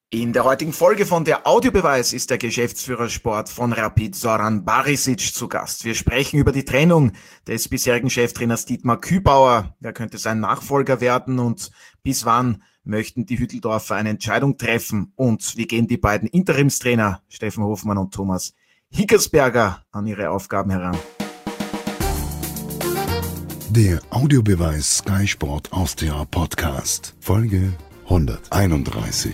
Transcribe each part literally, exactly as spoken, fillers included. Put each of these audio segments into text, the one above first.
In der heutigen Folge von der Audiobeweis ist der Geschäftsführer Sport von Rapid Zoran Barisic zu Gast. Wir sprechen über die Trennung des bisherigen Cheftrainers Dietmar Kübauer. Wer könnte sein Nachfolger werden und bis wann möchten die Hütteldorfer eine Entscheidung treffen? Und wie gehen die beiden Interimstrainer Steffen Hofmann und Thomas Hickersberger an ihre Aufgaben heran? Der Audiobeweis Sky Sport Austria Podcast, Folge hunderteinunddreißig.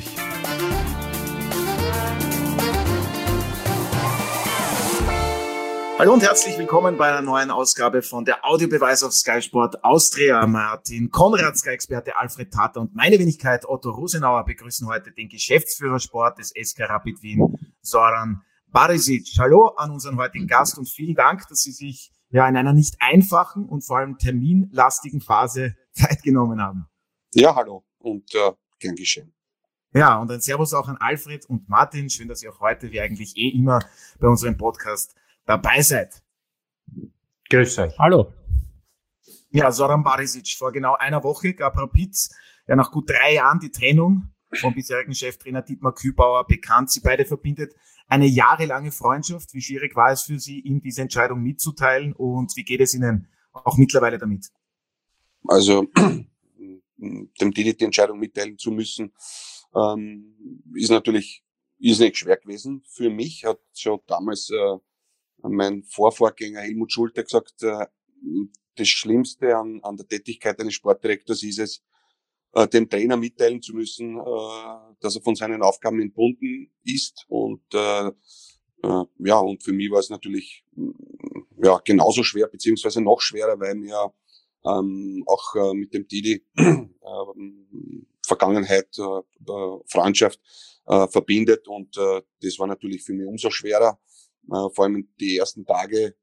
Hallo und herzlich willkommen bei einer neuen Ausgabe von der Audiobeweis auf Sky Sport Austria. Martin Konrad, Sky-Experte Alfred Tater und meine Wenigkeit Otto Rosenauer begrüßen heute den Geschäftsführer Sport des S K Rapid Wien, Zoran Barisic. Hallo an unseren heutigen Gast und vielen Dank, dass Sie sich ja in einer nicht einfachen und vor allem terminlastigen Phase Zeit genommen haben. Ja, hallo und äh, gern geschehen. Ja, und ein Servus auch an Alfred und Martin. Schön, dass ihr auch heute, wie eigentlich eh immer, bei unserem Podcast dabei seid. Grüß euch. Hallo. Ja, Zoran Barisic, vor genau einer Woche gab Rapid ja nach gut drei Jahren die Trennung vom bisherigen Cheftrainer Dietmar Kübauer bekannt. Sie beide verbindet eine jahrelange Freundschaft. Wie schwierig war es für Sie, ihm diese Entscheidung mitzuteilen und wie geht es Ihnen auch mittlerweile damit? Also dem Didi die Entscheidung mitteilen zu müssen, ähm, ist natürlich irrsinnig schwer gewesen. Für mich hat schon damals äh, mein Vorvorgänger Helmut Schulte gesagt, äh, das Schlimmste an, an der Tätigkeit eines Sportdirektors ist es, äh, dem Trainer mitteilen zu müssen, äh, dass er von seinen Aufgaben entbunden ist. Und äh, äh, ja, und für mich war es natürlich ja genauso schwer, beziehungsweise noch schwerer, weil mir ähm, auch äh, mit dem Didi äh, Vergangenheit, äh, Freundschaft äh, verbindet. Und äh, das war natürlich für mich umso schwerer. Uh, vor allem die ersten Tage,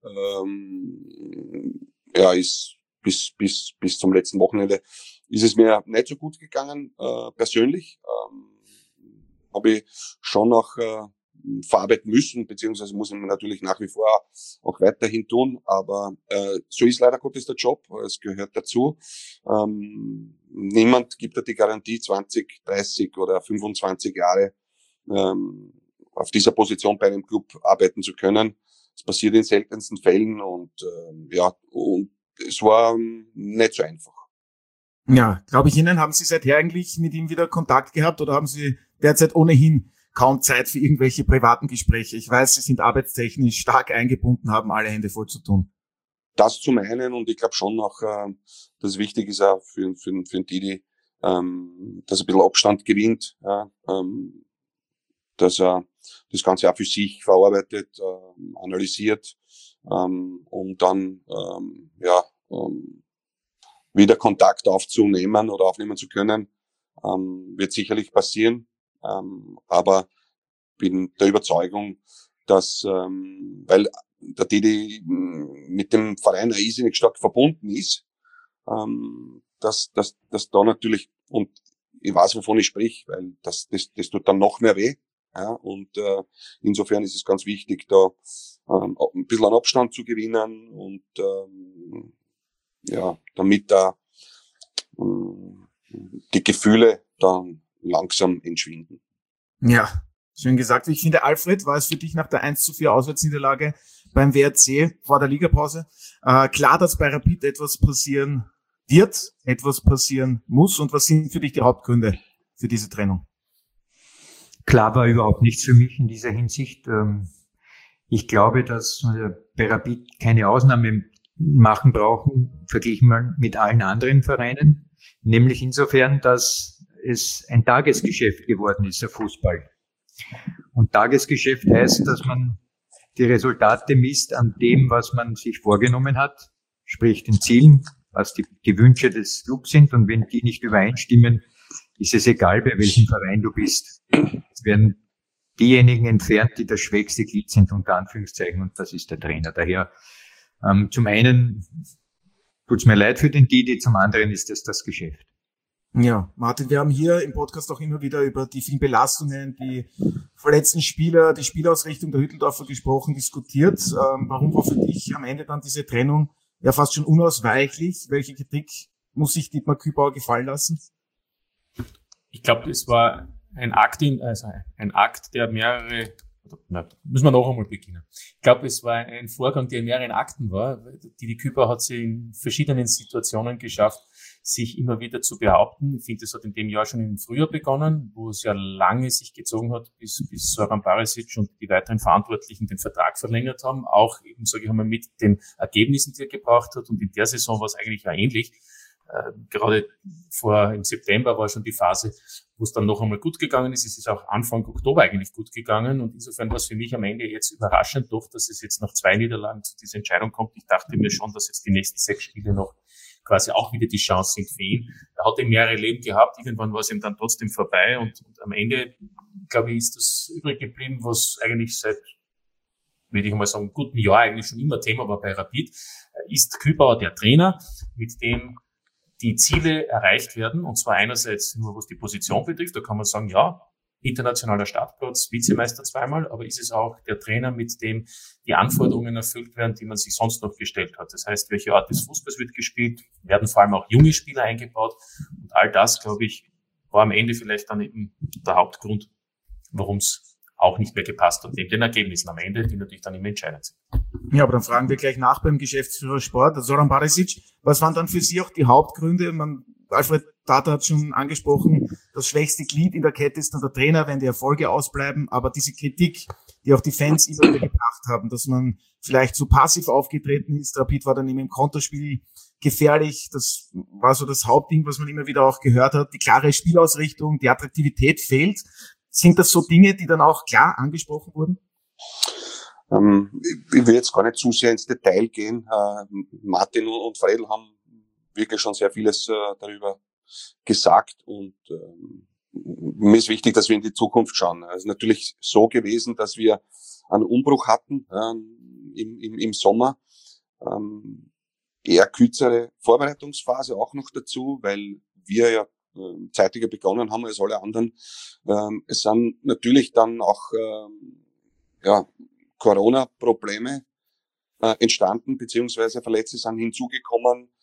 ähm, ja, ist bis bis bis zum letzten Wochenende ist es mir nicht so gut gegangen, äh, persönlich. Ähm, habe ich schon noch äh, verarbeiten müssen, beziehungsweise muss ich mir natürlich nach wie vor auch weiterhin tun. Aber äh, so ist leider Gottes der Job, es gehört dazu. Ähm, niemand gibt da die Garantie, zwanzig, dreißig oder fünfundzwanzig Jahre ähm, auf dieser Position bei einem Club arbeiten zu können. Es passiert in seltensten Fällen und äh, ja, und es war ähm, nicht so einfach. Ja, glaube ich Ihnen, haben Sie seither eigentlich mit ihm wieder Kontakt gehabt oder haben Sie derzeit ohnehin kaum Zeit für irgendwelche privaten Gespräche? Ich weiß, Sie sind arbeitstechnisch stark eingebunden, haben alle Hände voll zu tun. Das zum einen und ich glaube schon noch, äh, dass es wichtig ist auch für, für, für den Didi, ähm, dass er ein bisschen Abstand gewinnt, ja, ähm, dass er das Ganze auch für sich verarbeitet, äh, analysiert, ähm, um dann ähm, ja ähm, wieder Kontakt aufzunehmen oder aufnehmen zu können, ähm, wird sicherlich passieren. Ähm, aber bin der Überzeugung, dass, ähm, weil der Didi mit dem Verein riesig stark verbunden ist, ähm, dass, dass, dass da natürlich, und ich weiß, wovon ich sprich, weil das, das, das tut dann noch mehr weh. Ja, und äh, insofern ist es ganz wichtig, da ähm, ein bisschen an Abstand zu gewinnen und ähm, ja, damit da ähm, die Gefühle dann langsam entschwinden. Ja, schön gesagt. Ich finde, Alfred, war es für dich nach der eins zu vier Auswärtsniederlage beim W R C vor der Ligapause äh, klar, dass bei Rapid etwas passieren wird, etwas passieren muss? Und was sind für dich die Hauptgründe für diese Trennung? Klar war überhaupt nichts für mich in dieser Hinsicht. Ich glaube, dass wir bei Rapid keine Ausnahme machen brauchen, verglichen mal mit allen anderen Vereinen. Nämlich insofern, dass es ein Tagesgeschäft geworden ist, der Fußball. Und Tagesgeschäft heißt, dass man die Resultate misst an dem, was man sich vorgenommen hat, sprich den Zielen, was die, die Wünsche des Clubs sind. Und wenn die nicht übereinstimmen, ist es egal, bei welchem Verein du bist. Es werden diejenigen entfernt, die das schwächste Glied sind, unter Anführungszeichen, und das ist der Trainer. Daher, ähm, zum einen tut's mir leid für den Didi, zum anderen ist es das Geschäft. Ja, Martin, wir haben hier im Podcast auch immer wieder über die vielen Belastungen, die verletzten Spieler, die Spielausrichtung der Hütteldorfer gesprochen, diskutiert. Ähm, warum war für dich am Ende dann diese Trennung ja fast schon unausweichlich? Welche Kritik muss sich Dietmar Kübauer gefallen lassen? Ich glaube, es war ein Akt, in, also ein Akt, der mehrere, na, müssen wir noch einmal beginnen. Ich glaube, es war ein Vorgang, der in mehreren Akten war. Didi Kübauer hat sie in verschiedenen Situationen geschafft, sich immer wieder zu behaupten. Ich finde, das hat in dem Jahr schon im Frühjahr begonnen, wo es ja lange sich gezogen hat, bis, bis Zoran Barisic und die weiteren Verantwortlichen den Vertrag verlängert haben. Auch eben, sage ich einmal, mit den Ergebnissen, die er gebracht hat. Und in der Saison war es eigentlich auch ähnlich. Äh, gerade vor, im September war schon die Phase, wo es dann noch einmal gut gegangen ist. Es ist auch Anfang Oktober eigentlich gut gegangen. Und insofern war es für mich am Ende jetzt überraschend doch, dass es jetzt nach zwei Niederlagen zu dieser Entscheidung kommt. Ich dachte mir schon, dass jetzt die nächsten sechs Spiele noch quasi auch wieder die Chance sind für ihn. Er hat eben mehrere Leben gehabt. Irgendwann war es ihm dann trotzdem vorbei. Und, und am Ende, glaube ich, ist das übrig geblieben, was eigentlich seit, würde ich mal sagen, guten Jahr eigentlich schon immer Thema war bei Rapid. Ist Kübauer der Trainer, mit dem die Ziele erreicht werden, und zwar einerseits nur, was die Position betrifft, da kann man sagen, ja, internationaler Startplatz, Vizemeister zweimal, aber ist es auch der Trainer, mit dem die Anforderungen erfüllt werden, die man sich sonst noch gestellt hat. Das heißt, welche Art des Fußballs wird gespielt, werden vor allem auch junge Spieler eingebaut, und all das, glaube ich, war am Ende vielleicht dann eben der Hauptgrund, warum es auch nicht mehr gepasst hat, neben den Ergebnissen am Ende, die natürlich dann immer entscheidend sind. Ja, aber dann fragen wir gleich nach beim Geschäftsführer Sport, Zoran Barisic. Was waren dann für Sie auch die Hauptgründe? Man, Alfred Tata hat schon angesprochen, das schwächste Glied in der Kette ist dann der Trainer, wenn die Erfolge ausbleiben. Aber diese Kritik, die auch die Fans immer wieder gebracht haben, dass man vielleicht so passiv aufgetreten ist. Rapid war dann immer im Konterspiel gefährlich. Das war so das Hauptding, was man immer wieder auch gehört hat. Die klare Spielausrichtung, die Attraktivität fehlt. Sind das so Dinge, die dann auch klar angesprochen wurden? Ähm, ich will jetzt gar nicht zu sehr ins Detail gehen. Äh, Martin und Fredl haben wirklich schon sehr vieles äh, darüber gesagt, und ähm, mir ist wichtig, dass wir in die Zukunft schauen. Es ist natürlich so gewesen, dass wir einen Umbruch hatten ähm, im, im, im Sommer. Ähm, eher kürzere Vorbereitungsphase auch noch dazu, weil wir ja äh, zeitiger begonnen haben als alle anderen. Ähm, es sind natürlich dann auch ähm, ja, Corona-Probleme äh, entstanden, beziehungsweise Verletzte sind hinzugekommen,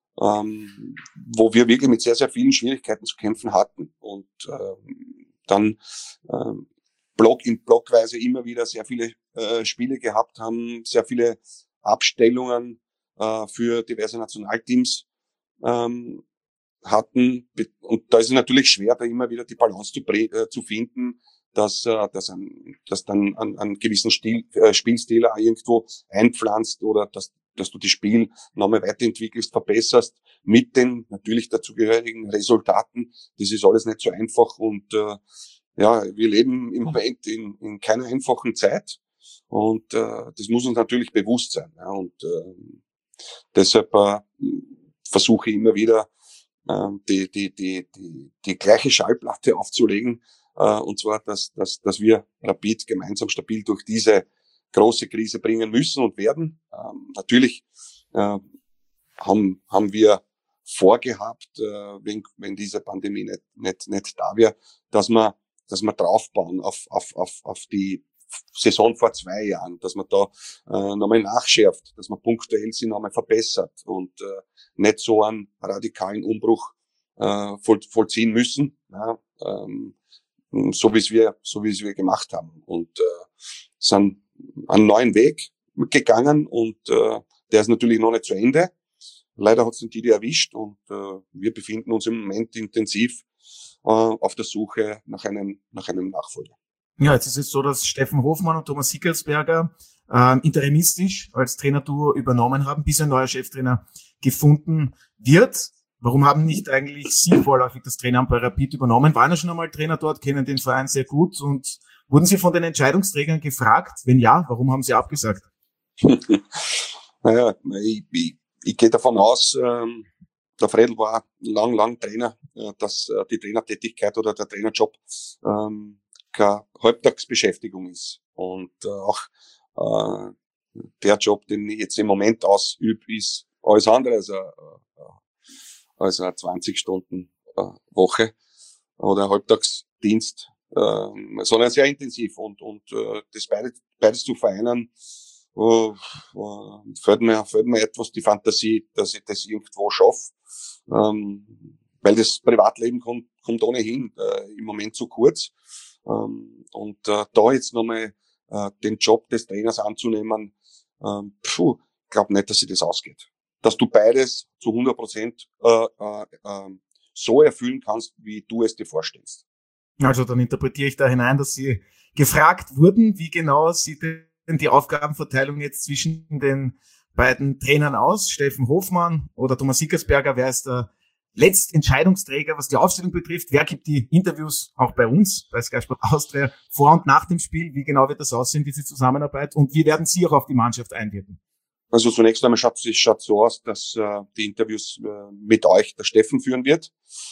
ähm, wo wir wirklich mit sehr, sehr vielen Schwierigkeiten zu kämpfen hatten. Und ähm, dann ähm, Block in Blockweise immer wieder sehr viele äh, Spiele gehabt haben, sehr viele Abstellungen äh, für diverse Nationalteams ähm, hatten. Und da ist es natürlich schwer, da immer wieder die Balance zu, äh, zu finden, dass, äh, dass, ein, dass dann an, an gewissen Stil, äh, Spielstil auch irgendwo einpflanzt, oder dass, dass du das Spiel nochmal weiterentwickelst, verbesserst, mit den natürlich dazugehörigen Resultaten. Das ist alles nicht so einfach, und äh, ja, wir leben im Moment in, in keiner einfachen Zeit, und äh, das muss uns natürlich bewusst sein. Ja, und äh, deshalb äh, versuche ich immer wieder, äh, die, die, die, die, die gleiche Schallplatte aufzulegen, äh, und zwar, dass, dass, dass wir Rapid gemeinsam stabil durch diese große Krise bringen müssen und werden. Ähm, natürlich äh, haben, haben wir vorgehabt, äh, wenn, wenn diese Pandemie nicht, nicht, nicht da wäre, dass wir dass wir draufbauen auf, auf, auf, auf die Saison vor zwei Jahren, dass man da äh, nochmal nachschärft, dass man punktuell sie nochmal verbessert und äh, nicht so einen radikalen Umbruch äh, voll, vollziehen müssen, ja, ähm, so wie es wir, so wie es wir gemacht haben, und äh, sind einen neuen Weg gegangen, und äh, der ist natürlich noch nicht zu Ende. Leider hat es den Didi erwischt, und äh, wir befinden uns im Moment intensiv auf der Suche nach einem, nach einem Nachfolger. Ja, jetzt ist es so, dass Steffen Hofmann und Thomas Sickelsberger äh, interimistisch als Trainerduo übernommen haben, bis ein neuer Cheftrainer gefunden wird. Warum haben nicht eigentlich Sie vorläufig das Traineramt bei Rapid übernommen? Waren ja schon einmal Trainer dort, kennen den Verein sehr gut, und wurden Sie von den Entscheidungsträgern gefragt? Wenn ja, warum haben Sie abgesagt? Naja, ich, ich, ich gehe davon aus, ähm, der Fredl war lang, lang Trainer, dass die Trainertätigkeit oder der Trainerjob ähm, keine Halbtagsbeschäftigung ist. Und äh, auch äh, der Job, den ich jetzt im Moment ausübe, ist alles andere als eine, als eine zwanzig Stunden Woche oder Halbtagsdienst, äh, sondern sehr intensiv. Und, und äh, das beides, beides zu vereinen, Uh, uh, fällt mir, fällt mir etwas die Fantasie, dass ich das irgendwo schaffe. Ähm, weil das Privatleben kommt, kommt ohnehin äh, im Moment zu kurz. Ähm, und äh, da jetzt nochmal äh, den Job des Trainers anzunehmen, ähm, puh, glaube nicht, dass sich das ausgeht. Dass du beides zu hundert Prozent äh, äh, äh, so erfüllen kannst, wie du es dir vorstellst. Also dann interpretiere ich da hinein, dass Sie gefragt wurden, wie genau sieht denn die Aufgabenverteilung jetzt zwischen den beiden Trainern aus? Steffen Hofmann oder Thomas Sickersberger, wer ist der Letztentscheidungsträger, was die Aufstellung betrifft? Wer gibt die Interviews auch bei uns, bei Sky Sport Austria, vor und nach dem Spiel? Wie genau wird das aussehen, diese Zusammenarbeit? Und wie werden Sie auch auf die Mannschaft einwirken? Also zunächst einmal schaut es schaut so aus, dass äh, die Interviews äh, mit euch der Steffen führen wird.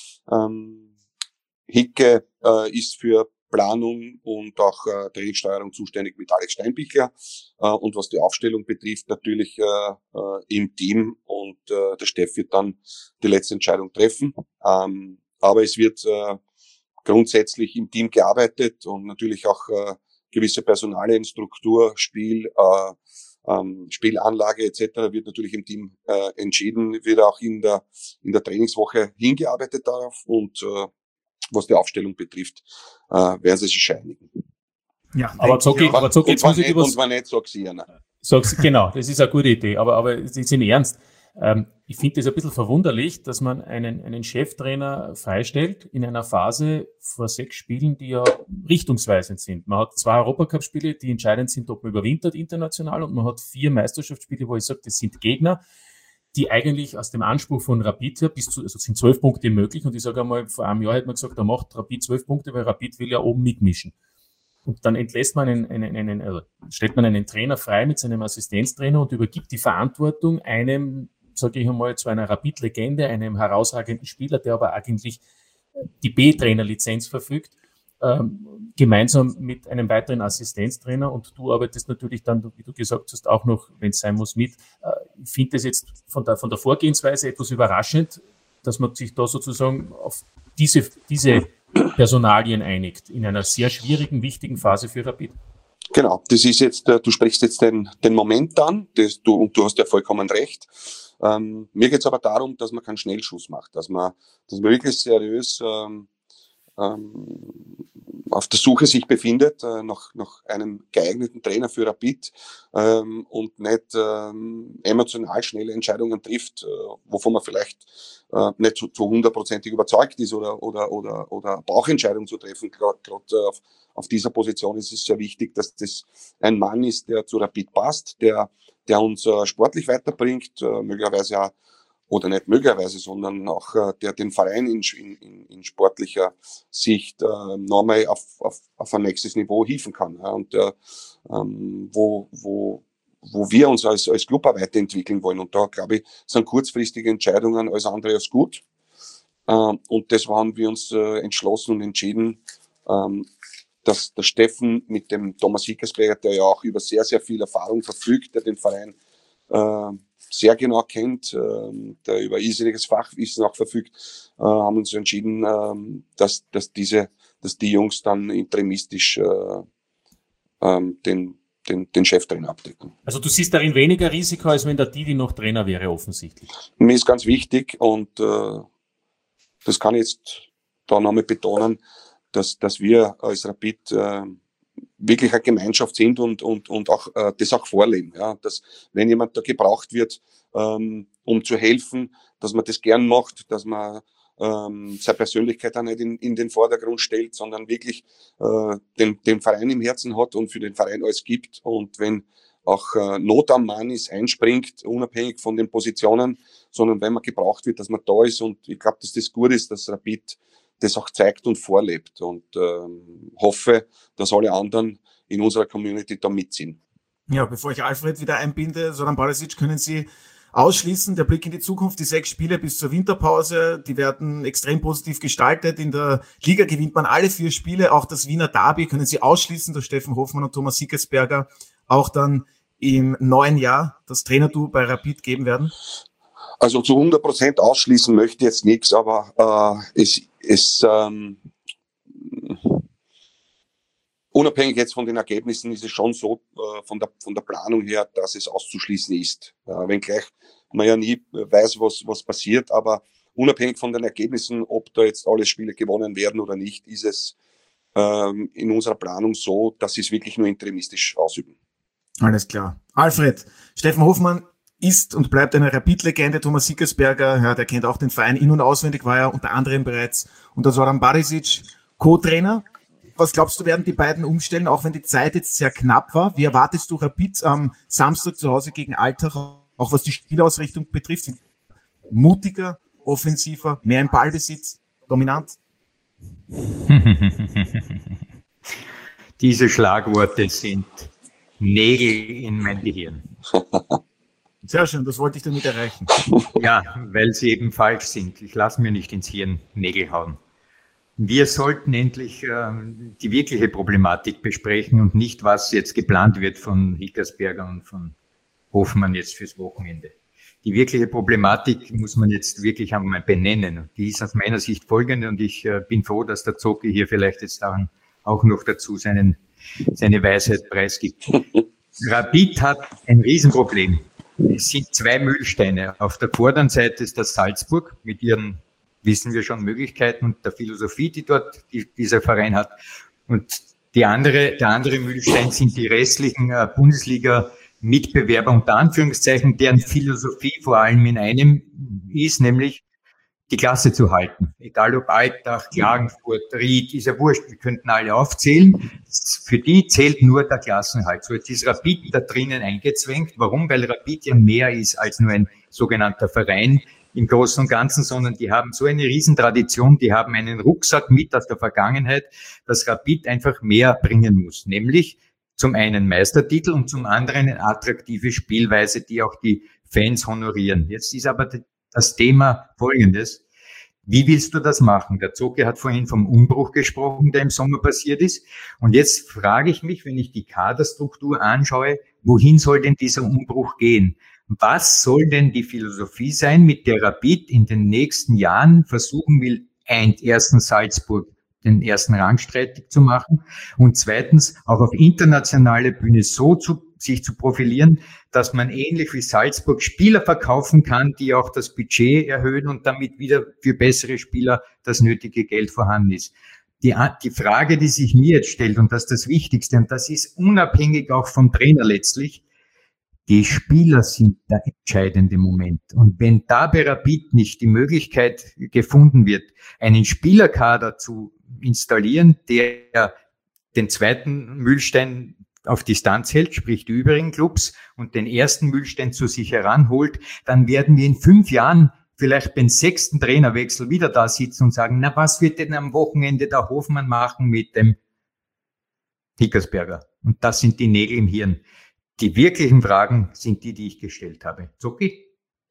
Ähm, Hicke äh, ist für Planung und auch äh, Trainingssteuerung zuständig mit Alex Steinbichler. Äh, und was die Aufstellung betrifft, natürlich äh, äh, im Team. Und äh, der Steff wird dann die letzte Entscheidung treffen. Ähm, aber es wird äh, grundsätzlich im Team gearbeitet und natürlich auch äh, gewisse Personalien, Struktur, Spiel, äh, ähm, Spielanlage et cetera wird natürlich im Team äh, entschieden, wird auch in der in der Trainingswoche hingearbeitet darauf und äh, was die Aufstellung betrifft, äh, werden sie sich einigen. Ja, aber so geht, aber so geht's. Und wenn nicht, und wenn nicht, sag's ihr. Sag's, genau, das ist eine gute Idee, aber, aber Sie sind ernst. Ähm, ich finde es ein bisschen verwunderlich, dass man einen, einen Cheftrainer freistellt in einer Phase vor sechs Spielen, die ja richtungsweisend sind. Man hat zwei Europacup-Spiele, die entscheidend sind, ob man überwintert international, und man hat vier Meisterschaftsspiele, wo ich sage, das sind Gegner, die eigentlich aus dem Anspruch von Rapid her bis zu, also sind zwölf Punkte möglich, und ich sage einmal, vor einem Jahr hätte man gesagt, da macht Rapid zwölf Punkte, weil Rapid will ja oben mitmischen. Und dann entlässt man einen, einen, einen, also stellt man einen Trainer frei mit seinem Assistenztrainer und übergibt die Verantwortung einem, sage ich einmal, zu einer Rapid-Legende, einem herausragenden Spieler, der aber eigentlich die B-Trainer-Lizenz verfügt, ähm, gemeinsam mit einem weiteren Assistenztrainer, und du arbeitest natürlich dann, wie du gesagt hast, auch noch, wenn es sein muss, mit. Äh, ich finde das jetzt von der, von der Vorgehensweise etwas überraschend, dass man sich da sozusagen auf diese, diese Personalien einigt, in einer sehr schwierigen, wichtigen Phase für Rapid. Genau, das ist jetzt, du sprichst jetzt den, den Moment an, das, du, und du hast ja vollkommen recht. Ähm, mir geht es aber darum, dass man keinen Schnellschuss macht, dass man, dass man wirklich seriös ähm, ähm, auf der Suche sich befindet äh, nach, nach einem geeigneten Trainer für Rapid ähm, und nicht ähm, emotional schnelle Entscheidungen trifft, äh, wovon man vielleicht äh, nicht zu, zu hundertprozentig überzeugt ist oder oder oder oder Bauchentscheidungen zu treffen. Gerade äh, auf, auf dieser Position ist es sehr wichtig, dass das ein Mann ist, der zu Rapid passt, der der uns äh, sportlich weiterbringt, äh, möglicherweise auch, oder nicht möglicherweise, sondern auch äh, der den Verein in, in, in sportlicher Sicht äh, nochmal auf, auf, auf ein nächstes Niveau hieven kann. Ja, und äh, ähm, wo, wo, wo wir uns als, als Club auch weiterentwickeln wollen. Und da, glaube ich, sind kurzfristige Entscheidungen alles andere als gut. Ähm, und das haben wir uns äh, entschlossen und entschieden, ähm, dass der Steffen mit dem Thomas Hickersberger, der ja auch über sehr, sehr viel Erfahrung verfügt, der den Verein äh, sehr genau kennt, äh, der über irrsinniges Fachwissen auch verfügt, äh, haben uns entschieden, äh, dass, dass diese, dass die Jungs dann interimistisch äh, äh, den, den, den Cheftrainer abdecken. Also du siehst darin weniger Risiko, als wenn der Didi noch Trainer wäre, offensichtlich. Mir ist ganz wichtig, und äh, das kann ich jetzt da nochmal betonen, dass, dass wir als Rapid äh, wirklich eine Gemeinschaft sind und, und, und auch äh, das auch vorleben. Ja? Dass, wenn jemand da gebraucht wird, ähm, um zu helfen, dass man das gern macht, dass man ähm, seine Persönlichkeit auch nicht in, in den Vordergrund stellt, sondern wirklich äh, den, den Verein im Herzen hat und für den Verein alles gibt. Und wenn auch äh, Not am Mann ist, einspringt, unabhängig von den Positionen, sondern wenn man gebraucht wird, dass man da ist. Und ich glaube, dass das gut ist, dass Rapid das auch zeigt und vorlebt, und ähm, hoffe, dass alle anderen in unserer Community da mitziehen. Ja, bevor ich Alfred wieder einbinde, Zoran Barisic, können Sie ausschließen, der Blick in die Zukunft, die sechs Spiele bis zur Winterpause, die werden extrem positiv gestaltet. In der Liga gewinnt man alle vier Spiele, auch das Wiener Derby können Sie ausschließen, dass Steffen Hofmann und Thomas Sickersberger auch dann im neuen Jahr das Trainerduo bei Rapid geben werden? Also zu hundert Prozent ausschließen möchte ich jetzt nichts, aber äh, es ist ähm, unabhängig jetzt von den Ergebnissen ist es schon so äh, von der von der Planung her, dass es auszuschließen ist. Äh, wenngleich man ja nie weiß, was was passiert, aber unabhängig von den Ergebnissen, ob da jetzt alle Spiele gewonnen werden oder nicht, ist es ähm, in unserer Planung so, dass sie es wirklich nur interimistisch ausüben. Alles klar. Alfred, Steffen Hofmann ist und bleibt eine Rapid-Legende. Thomas Sickersberger, ja, der kennt auch den Verein in- und auswendig, war ja unter anderem bereits unter Zoran Barisic Co-Trainer. Was glaubst du, werden die beiden umstellen, auch wenn die Zeit jetzt sehr knapp war? Wie erwartest du Rapid am Samstag zu Hause gegen Altach, auch was die Spielausrichtung betrifft? Mutiger, offensiver, mehr im Ballbesitz, dominant? Diese Schlagworte sind Nägel in mein Gehirn. Sehr schön, das wollte ich damit erreichen. Ja, weil sie eben falsch sind. Ich lasse mir nicht ins Hirn Nägel hauen. Wir sollten endlich äh, die wirkliche Problematik besprechen und nicht, was jetzt geplant wird von Hickersberger und von Hofmann jetzt fürs Wochenende. Die wirkliche Problematik muss man jetzt wirklich einmal benennen. Die ist aus meiner Sicht folgende und ich äh, bin froh, dass der Zocki hier vielleicht jetzt daran auch noch dazu seinen, seine Weisheit preisgibt. Rapid hat ein Riesenproblem. Es sind zwei Mühlsteine. Auf der vorderen Seite ist das Salzburg mit ihren, wissen wir schon, Möglichkeiten und der Philosophie, die dort die, dieser Verein hat. Und die andere, der andere Mühlstein sind die restlichen äh, Bundesliga-Mitbewerber unter Anführungszeichen, deren Philosophie vor allem in einem ist, nämlich die Klasse zu halten. Egal ob Altach, Klagenfurt, Ried, ist ja wurscht, wir könnten alle aufzählen. Für die zählt nur der Klassenhalt. So, jetzt ist Rapid da drinnen eingezwängt. Warum? Weil Rapid ja mehr ist als nur ein sogenannter Verein im Großen und Ganzen, sondern die haben so eine Riesentradition, die haben einen Rucksack mit aus der Vergangenheit, dass Rapid einfach mehr bringen muss. Nämlich zum einen Meistertitel und zum anderen eine attraktive Spielweise, die auch die Fans honorieren. Jetzt ist aber das Thema folgendes. Wie willst du das machen? Der Zocke hat vorhin vom Umbruch gesprochen, der im Sommer passiert ist. Und jetzt frage ich mich, wenn ich die Kaderstruktur anschaue, wohin soll denn dieser Umbruch gehen? Was soll denn die Philosophie sein, mit der Rapid in den nächsten Jahren versuchen will, ein, erstens Salzburg den ersten Rang streitig zu machen und zweitens auch auf internationaler Bühne so zu sich zu profilieren, dass man ähnlich wie Salzburg Spieler verkaufen kann, die auch das Budget erhöhen und damit wieder für bessere Spieler das nötige Geld vorhanden ist. Die, die Frage, die sich mir jetzt stellt, und das ist das Wichtigste, und das ist unabhängig auch vom Trainer letztlich, die Spieler sind der entscheidende Moment. Und wenn da bei Rapid nicht die Möglichkeit gefunden wird, einen Spielerkader zu installieren, der den zweiten Mühlstein auf Distanz hält, sprich die übrigen Clubs, und den ersten Mühlstein zu sich heranholt, dann werden wir in fünf Jahren vielleicht beim sechsten Trainerwechsel wieder da sitzen und sagen, na, was wird denn am Wochenende der Hofmann machen mit dem Hickersberger? Und das sind die Nägel im Hirn. Die wirklichen Fragen sind die, die ich gestellt habe. Zocki?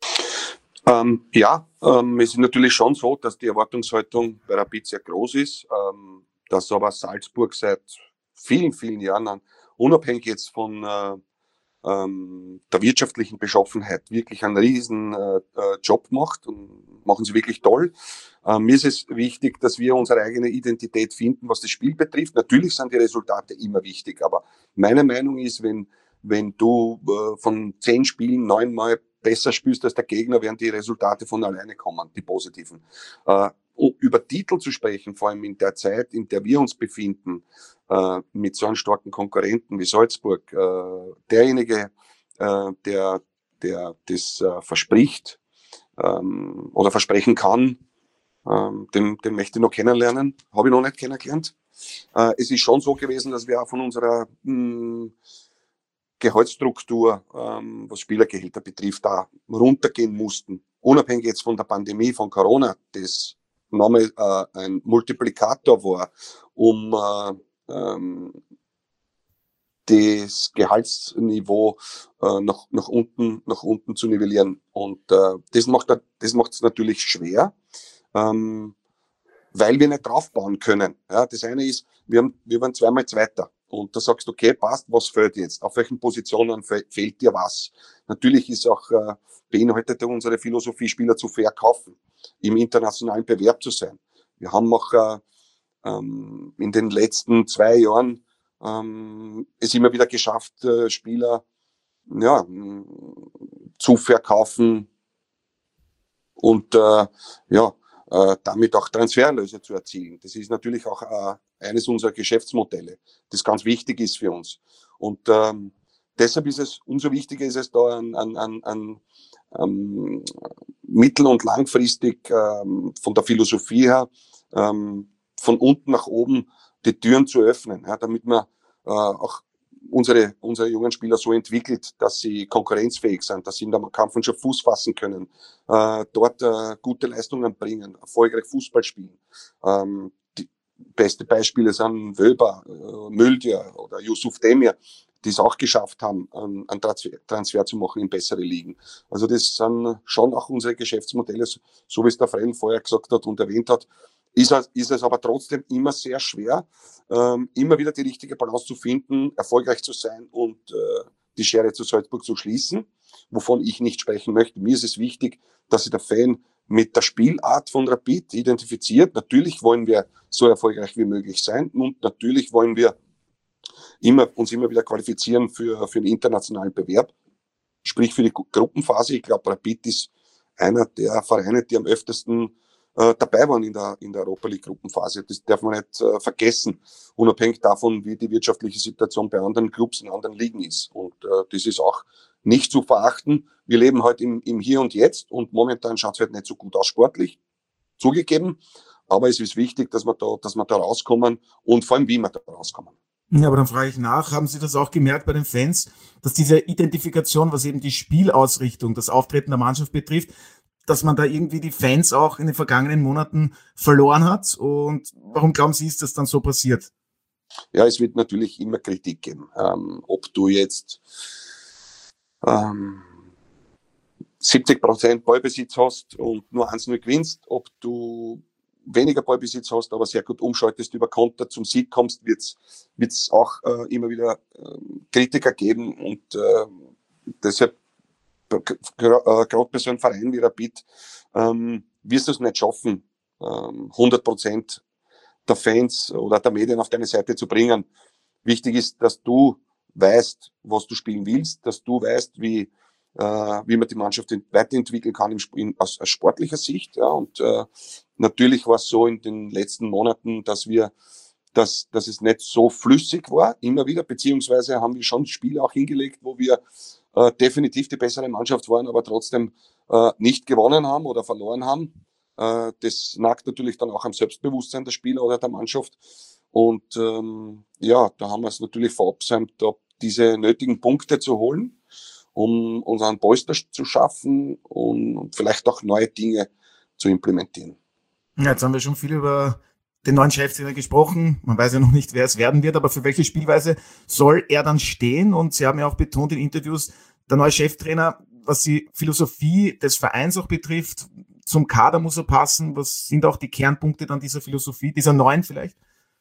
Ähm, ja, ähm, es ist natürlich schon so, dass die Erwartungshaltung bei Rapid sehr groß ist, ähm, dass aber Salzburg seit vielen, vielen Jahren an, unabhängig jetzt von äh, ähm, der wirtschaftlichen Beschaffenheit, wirklich einen riesen äh, Job macht und machen sie wirklich toll. Ähm, mir ist es wichtig, dass wir unsere eigene Identität finden, was das Spiel betrifft. Natürlich sind die Resultate immer wichtig, aber meine Meinung ist, wenn wenn du äh, von zehn Spielen neunmal besser spielst als der Gegner, werden die Resultate von alleine kommen, die positiven. Äh, um über Titel zu sprechen, vor allem in der Zeit, in der wir uns befinden, äh, mit so einem starken Konkurrenten wie Salzburg, äh, derjenige, äh, der, der das äh, verspricht ähm, oder versprechen kann, ähm, den, den möchte ich noch kennenlernen. Habe ich noch nicht kennengelernt. Äh, es ist schon so gewesen, dass wir auch von unserer mh, Gehaltsstruktur, ähm, was Spielergehälter betrifft, da runtergehen mussten. Unabhängig jetzt von der Pandemie, von Corona, das nochmal äh, ein Multiplikator war, um äh, ähm, das Gehaltsniveau äh, nach, nach unten, nach unten zu nivellieren. Und äh, das macht das macht es natürlich schwer, ähm, weil wir nicht draufbauen können. Ja, das eine ist, wir haben, wir waren zweimal Zweiter. Und da sagst du, okay, passt, was fehlt jetzt? Auf welchen Positionen fe- fehlt dir was? Natürlich ist auch, äh, beinhaltet unsere Philosophie, Spieler zu verkaufen, im internationalen Bewerb zu sein. Wir haben auch äh, ähm, in den letzten zwei Jahren ähm, es immer wieder geschafft, äh, Spieler ja, zu verkaufen, und äh, ja, äh, damit auch Transfererlöse zu erzielen. Das ist natürlich auch äh, eines unserer Geschäftsmodelle, das ganz wichtig ist für uns. Und ähm, deshalb ist es, umso wichtiger ist es da an, an, an, an ähm, mittel- und langfristig ähm, von der Philosophie her ähm, von unten nach oben die Türen zu öffnen, ja, damit man äh, auch unsere, unsere jungen Spieler so entwickelt, dass sie konkurrenzfähig sind, dass sie in der Kampf schon Fuß fassen können, äh, dort äh, gute Leistungen bringen, erfolgreich Fußball spielen. Ähm, die beste Beispiele sind Wöber, äh, Möldier oder Yusuf Demir, die es auch geschafft haben, einen, einen Transfer, Transfer zu machen in bessere Ligen. Also das sind schon auch unsere Geschäftsmodelle, so wie es der Frell vorher gesagt hat und erwähnt hat, ist es, ist es aber trotzdem immer sehr schwer, ähm, immer wieder die richtige Balance zu finden, erfolgreich zu sein und äh, die Schere zu Salzburg zu schließen, wovon ich nicht sprechen möchte. Mir ist es wichtig, dass sich der Fan mit der Spielart von Rapid identifiziert. Natürlich wollen wir so erfolgreich wie möglich sein und natürlich wollen wir immer, uns immer wieder qualifizieren für, für den internationalen Bewerb, sprich für die Gruppenphase. Ich glaube, Rapid ist einer der Vereine, die am öftesten äh, dabei waren in der, in der Europa League Gruppenphase. Das darf man nicht äh, vergessen, unabhängig davon, wie die wirtschaftliche Situation bei anderen Clubs in anderen Ligen ist. Und äh, das ist auch nicht zu verachten. Wir leben halt im, im Hier und Jetzt und momentan schaut es halt nicht so gut aus sportlich, zugegeben. Aber es ist wichtig, dass wir da, dass wir da rauskommen und vor allem, wie wir da rauskommen. Ja, aber dann frage ich nach, haben Sie das auch gemerkt bei den Fans, dass diese Identifikation, was eben die Spielausrichtung, das Auftreten der Mannschaft betrifft, dass man da irgendwie die Fans auch in den vergangenen Monaten verloren hat? Und warum glauben Sie, ist das dann so passiert? Ja, es wird natürlich immer Kritik geben. Ähm, ob du jetzt ähm, siebzig Prozent Ballbesitz hast und nur eins null gewinnst, ob du weniger Ballbesitz hast, aber sehr gut umschaltest, über Konter zum Sieg kommst, wird's wird's auch äh, immer wieder äh, Kritiker geben. Und äh, deshalb, gerade bei so einem Verein wie Rapid, ähm, wirst du es nicht schaffen, ähm, hundert Prozent der Fans oder der Medien auf deine Seite zu bringen. Wichtig ist, dass du weißt, was du spielen willst, dass du weißt, wie äh, wie man die Mannschaft weiterentwickeln kann im, in, aus, aus sportlicher Sicht. Ja. Und äh, natürlich war es so in den letzten Monaten, dass wir, dass, dass es nicht so flüssig war, immer wieder, beziehungsweise haben wir schon Spiele auch hingelegt, wo wir äh, definitiv die bessere Mannschaft waren, aber trotzdem äh, nicht gewonnen haben oder verloren haben. Äh, das nagt natürlich dann auch am Selbstbewusstsein der Spieler oder der Mannschaft. Und ähm, ja, da haben wir es natürlich verabsäumt, da diese nötigen Punkte zu holen, um unseren Polster zu schaffen und vielleicht auch neue Dinge zu implementieren. Ja, jetzt haben wir schon viel über den neuen Cheftrainer gesprochen. Man weiß ja noch nicht, wer es werden wird, aber für welche Spielweise soll er dann stehen? Und Sie haben ja auch betont in Interviews, der neue Cheftrainer, was die Philosophie des Vereins auch betrifft, zum Kader muss er passen. Was sind auch die Kernpunkte dann dieser Philosophie, dieser neuen vielleicht?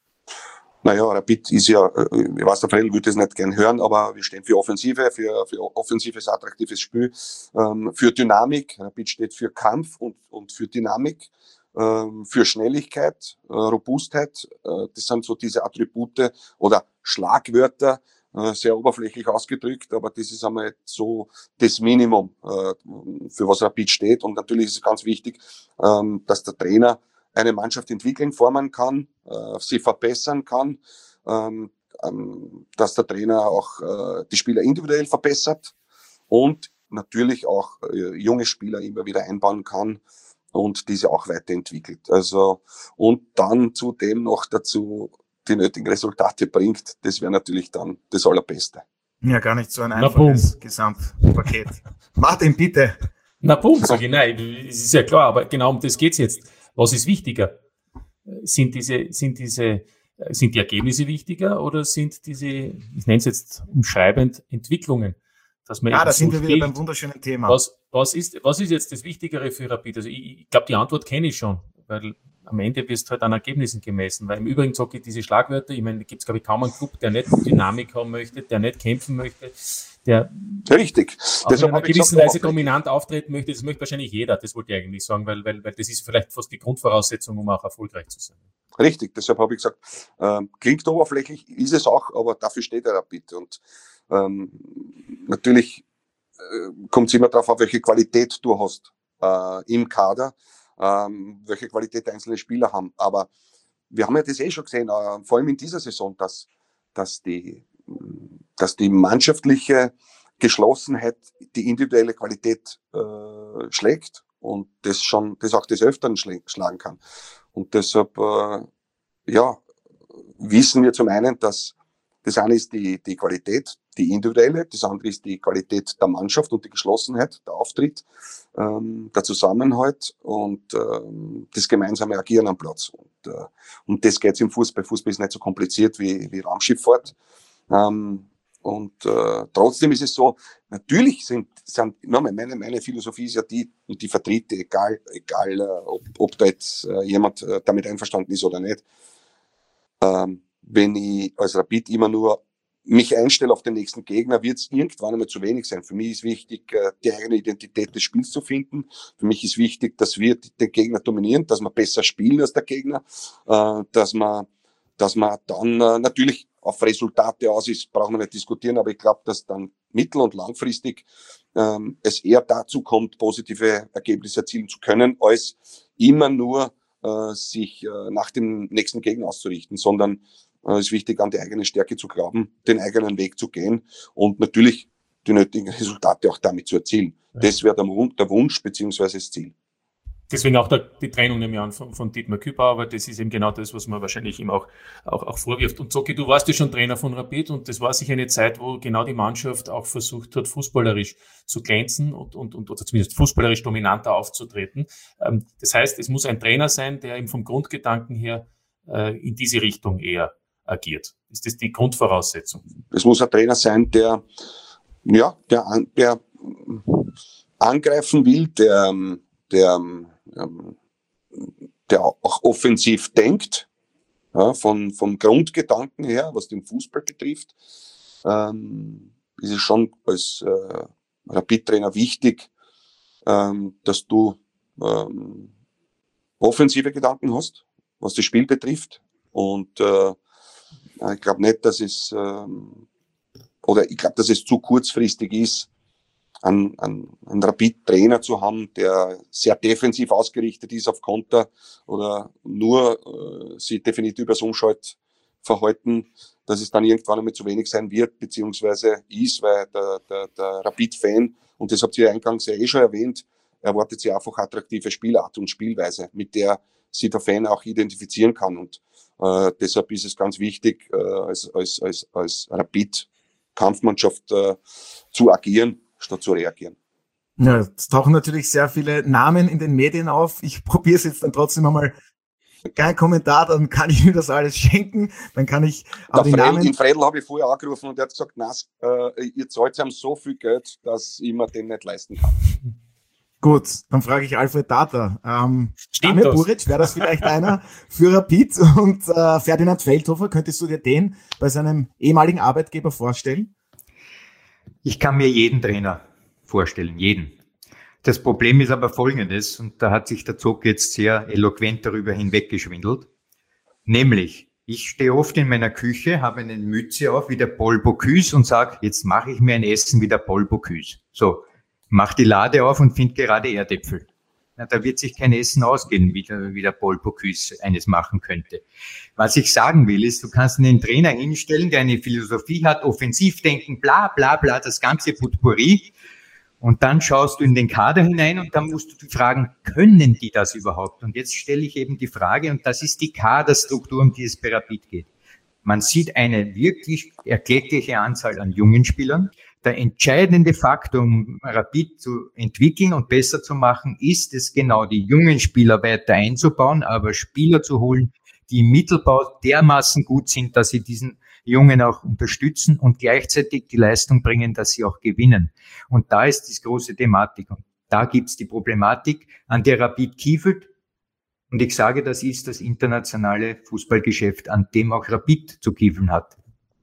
Naja, Rapid ist ja, ich weiß, der Frell würde es nicht gern hören, aber wir stehen für Offensive, für, für offensives, attraktives Spiel, ähm, für Dynamik. Rapid steht für Kampf und, und für Dynamik, ähm, für Schnelligkeit, äh, Robustheit. Äh, das sind so diese Attribute oder Schlagwörter, äh, sehr oberflächlich ausgedrückt, aber das ist einmal so das Minimum, äh, für was Rapid steht. Und natürlich ist es ganz wichtig, ähm, dass der Trainer eine Mannschaft entwickeln, formen kann, äh, sie verbessern kann, ähm, ähm, dass der Trainer auch äh, die Spieler individuell verbessert und natürlich auch äh, junge Spieler immer wieder einbauen kann und diese auch weiterentwickelt. Also und dann zudem noch dazu die nötigen Resultate bringt, das wäre natürlich dann das Allerbeste. Ja, gar nicht so ein einfaches Gesamtpaket. Martin, bitte. Na, Punkt, sage ich, nein, es ist ja klar, aber genau um das geht's jetzt. Was ist wichtiger? Sind diese, sind diese, sind die Ergebnisse wichtiger oder sind diese, ich nenne es jetzt umschreibend, Entwicklungen? Dass man ja, da so sind wir spielt. wieder beim wunderschönen Thema. Was, was ist, was ist jetzt das Wichtigere für Rapid? Also ich, ich glaube, die Antwort kenne ich schon, weil am Ende wirst du halt an Ergebnissen gemessen, weil im Übrigen sage ich diese Schlagwörter, ich meine, da gibt es, glaube ich, kaum einen Club, der nicht Dynamik haben möchte, der nicht kämpfen möchte, der Richtig. auch in einer gewissen Weise dominant auftreten möchte. Das möchte wahrscheinlich jeder, das wollte ich eigentlich sagen, weil, weil, weil das ist vielleicht fast die Grundvoraussetzung, um auch erfolgreich zu sein. Richtig, deshalb habe ich gesagt, ähm, klingt oberflächlich, ist es auch, aber dafür steht der Rapid. Und ähm, natürlich äh, kommt es immer darauf, auf welche Qualität du hast äh, im Kader, ähm, welche Qualität einzelne Spieler haben. Aber wir haben ja das eh schon gesehen, äh, vor allem in dieser Saison, dass, dass, die, dass die mannschaftliche Geschlossenheit die individuelle Qualität äh, schlägt und das schon, das auch des Öfteren schl- schlagen kann. Und deshalb, äh, ja, wissen wir zum einen, dass das eine ist die, die Qualität, die individuelle, das andere ist die Qualität der Mannschaft und die Geschlossenheit, der Auftritt, ähm, der Zusammenhalt und ähm, das gemeinsame Agieren am Platz. Und äh, um das geht's im Fußball. Fußball ist nicht so kompliziert wie, wie Raumschifffahrt. Ähm, und äh, trotzdem ist es so, natürlich sind, sind meine, meine Philosophie ist ja die, und die vertritt, egal, egal äh, ob, ob da jetzt äh, jemand äh, damit einverstanden ist oder nicht, ähm, wenn ich als Rapid immer nur mich einstelle auf den nächsten Gegner, wird es irgendwann einmal zu wenig sein. Für mich ist wichtig, die eigene Identität des Spiels zu finden. Für mich ist wichtig, dass wir den Gegner dominieren, dass wir besser spielen als der Gegner, dass man, dass man dann natürlich auf Resultate aus ist, brauchen wir nicht diskutieren, aber ich glaube, dass dann mittel- und langfristig ähm, es eher dazu kommt, positive Ergebnisse erzielen zu können, als immer nur äh, sich äh, nach dem nächsten Gegner auszurichten, sondern es ist wichtig, an die eigene Stärke zu glauben, den eigenen Weg zu gehen und natürlich die nötigen Resultate auch damit zu erzielen. Ja. Das wäre der, der Wunsch beziehungsweise das Ziel. Deswegen auch der, die Trennung nehme ich an von, von Dietmar Küpper, aber das ist eben genau das, was man wahrscheinlich ihm auch, auch, auch vorwirft. Und Zocki, du warst ja schon Trainer von Rapid und das war sicher eine Zeit, wo genau die Mannschaft auch versucht hat, fußballerisch zu glänzen und, und, und oder zumindest fußballerisch dominanter aufzutreten. Ähm, das heißt, es muss ein Trainer sein, der eben vom Grundgedanken her äh, in diese Richtung eher agiert. Ist das die Grundvoraussetzung? Es muss ein Trainer sein, der, ja, der, der angreifen will, der, der, der auch offensiv denkt, ja, von, vom Grundgedanken her, was den Fußball betrifft, ähm, ist es schon als äh, Rapid-Trainer wichtig, ähm, dass du ähm, offensive Gedanken hast, was das Spiel betrifft. Und äh, ich glaube nicht, dass es ähm, oder ich glaube, dass es zu kurzfristig ist, einen, einen, einen Rapid-Trainer zu haben, der sehr defensiv ausgerichtet ist auf Konter oder nur äh, sich definitiv übers Umschaltverhalten, dass es dann irgendwann einmal zu wenig sein wird, beziehungsweise ist, weil der, der, der Rapid-Fan, und das habt ihr eingangs ja eh schon erwähnt, erwartet sich einfach attraktive Spielart und Spielweise, mit der sich der Fan auch identifizieren kann. Und äh, deshalb ist es ganz wichtig, äh, als, als, als, als Rapid-Kampfmannschaft äh, zu agieren, statt zu reagieren. Ja, es tauchen natürlich sehr viele Namen in den Medien auf. Ich probiere es jetzt dann trotzdem einmal. Kein Kommentar, dann kann ich mir das alles schenken. Dann kann ich auch die Fredl, Namen... Den Fredl habe ich vorher angerufen und er hat gesagt, na, äh, ihr zahlt ihm so viel Geld, dass ich mir den nicht leisten kann. Gut, dann frage ich Alfred Tata. Ähm, Stimmt das? Buric, wäre das vielleicht einer für Rapid? Und äh, Ferdinand Feldhofer, könntest du dir den bei seinem ehemaligen Arbeitgeber vorstellen? Ich kann mir jeden Trainer vorstellen, jeden. Das Problem ist aber folgendes, und da hat sich der Zog jetzt sehr eloquent darüber hinweggeschwindelt, nämlich, ich stehe oft in meiner Küche, habe eine Mütze auf wie der Paul Bocuse und sage, jetzt mache ich mir ein Essen wie der Paul Bocuse. So, mach die Lade auf und finde gerade Erdäpfel. Na, da wird sich kein Essen ausgehen, wie der, wie der Paul Bocuse eines machen könnte. Was ich sagen will, ist, du kannst einen Trainer hinstellen, der eine Philosophie hat, Offensivdenken, bla bla bla, das ganze Potpourri. Und dann schaust du in den Kader hinein und dann musst du dich fragen, können die das überhaupt? Und jetzt stelle ich eben die Frage, und das ist die Kaderstruktur, um die es bei Rapid geht. Man sieht eine wirklich erkleckliche Anzahl an jungen Spielern. Der entscheidende Faktor, um Rapid zu entwickeln und besser zu machen, ist es genau, die jungen Spieler weiter einzubauen, aber Spieler zu holen, die im Mittelbau dermaßen gut sind, dass sie diesen Jungen auch unterstützen und gleichzeitig die Leistung bringen, dass sie auch gewinnen. Und da ist die große Thematik. Und da gibt's die Problematik, an der Rapid kiefelt. Und ich sage, das ist das internationale Fußballgeschäft, an dem auch Rapid zu kiefeln hat.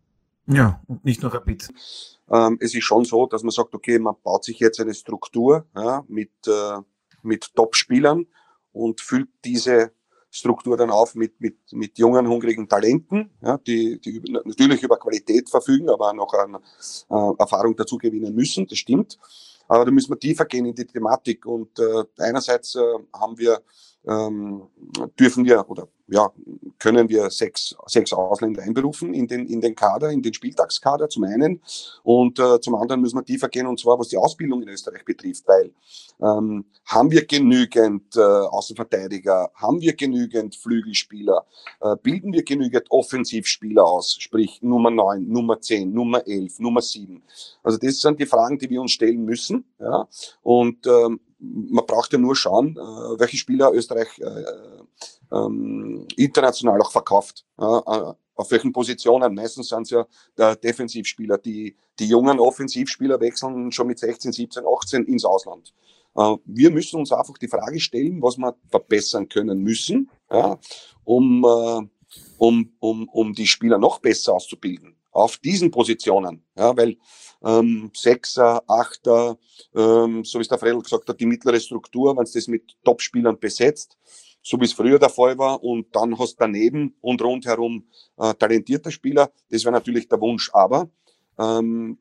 Ja, und nicht nur Rapid. Ähm, es ist schon so, dass man sagt, okay, man baut sich jetzt eine Struktur ja, mit, äh, mit Top-Spielern und füllt diese Struktur dann auf mit, mit, mit jungen, hungrigen Talenten, ja, die, die natürlich über Qualität verfügen, aber noch an äh, Erfahrung dazu gewinnen müssen, das stimmt. Aber da müssen wir tiefer gehen in die Thematik. Und äh, einerseits äh, haben wir, ähm, dürfen wir oder ja, können wir sechs, sechs Ausländer einberufen in den, in den Kader, in den Spieltagskader zum einen. Und äh, zum anderen müssen wir tiefer gehen, und zwar was die Ausbildung in Österreich betrifft, weil ähm, haben wir genügend äh, Außenverteidiger, haben wir genügend Flügelspieler, äh, bilden wir genügend Offensivspieler aus, sprich Nummer neun, Nummer zehn, Nummer elf, Nummer sieben. Also das sind die Fragen, die wir uns stellen müssen. Ja? Und ähm, man braucht ja nur schauen, äh, welche Spieler Österreich äh, ähm, international auch verkauft. Ja, äh, auf welchen Positionen? Meistens sind es ja der Defensivspieler. Die, die jungen Offensivspieler wechseln schon mit sechzehn, siebzehn, achtzehn ins Ausland. Äh, wir müssen uns einfach die Frage stellen, was wir verbessern können müssen, ja, um, äh, um, um, um die Spieler noch besser auszubilden. Auf diesen Positionen. Ja, weil ähm, Sechser, Achter, ähm, so wie es der Fredl gesagt hat, die mittlere Struktur, wenn es das mit Topspielern besetzt, so wie es früher der Fall war, und dann hast daneben und rundherum äh, talentierte Spieler, das wäre natürlich der Wunsch, aber ähm,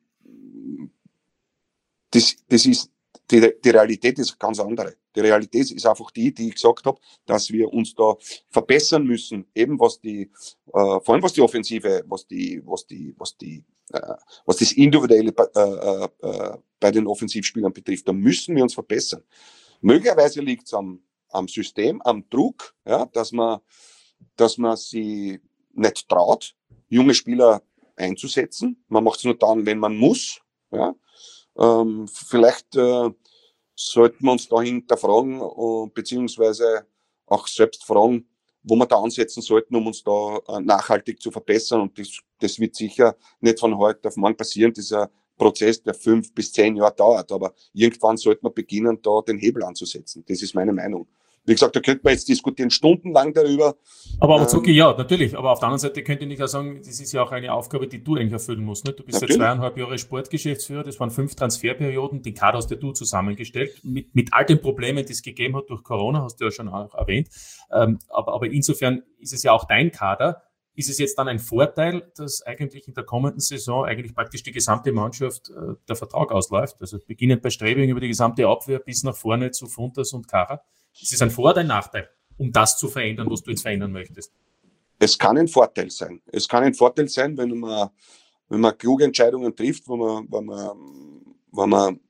das, das ist die, die Realität ist ganz andere. Die Realität ist einfach die, die ich gesagt habe, dass wir uns da verbessern müssen, eben was die, äh, vor allem was die Offensive, was die, was die, was die, äh, was das Individuelle äh, äh, bei den Offensivspielern betrifft. Da müssen wir uns verbessern. Möglicherweise liegt es am, am System, am Druck, ja, dass man, dass man sie nicht traut, junge Spieler einzusetzen. Man macht es nur dann, wenn man muss, ja. Ähm, vielleicht äh, sollten wir uns da hinterfragen, äh, beziehungsweise auch selbst fragen, wo wir da ansetzen sollten, um uns da äh, nachhaltig zu verbessern. Und das, das wird sicher nicht von heute auf morgen passieren. Das ist ein Prozess, der fünf bis zehn Jahre dauert. Aber irgendwann sollte man beginnen, da den Hebel anzusetzen. Das ist meine Meinung. Wie gesagt, da könnte man jetzt diskutieren stundenlang darüber. Aber, aber ähm, Zucki, ja, natürlich. Aber auf der anderen Seite könnte ich auch sagen, das ist ja auch eine Aufgabe, die du eigentlich erfüllen musst. Ne? Du bist ja zweieinhalb Jahre Sportgeschäftsführer, das waren fünf Transferperioden, den Kader hast ja du zusammengestellt, mit, mit all den Problemen, die es gegeben hat durch Corona, hast du ja schon auch erwähnt. Ähm, aber, aber insofern ist es ja auch dein Kader. Ist es jetzt dann ein Vorteil, dass eigentlich in der kommenden Saison eigentlich praktisch die gesamte Mannschaft äh, der Vertrag ausläuft? Also beginnend bei Strebing über die gesamte Abwehr bis nach vorne zu Funtas und Kara. Ist es ein Vor- oder ein Nachteil, um das zu verändern, was du jetzt verändern möchtest? Es kann ein Vorteil sein. Es kann ein Vorteil sein, wenn man, wenn man kluge Entscheidungen trifft, wo man, wo man, wo man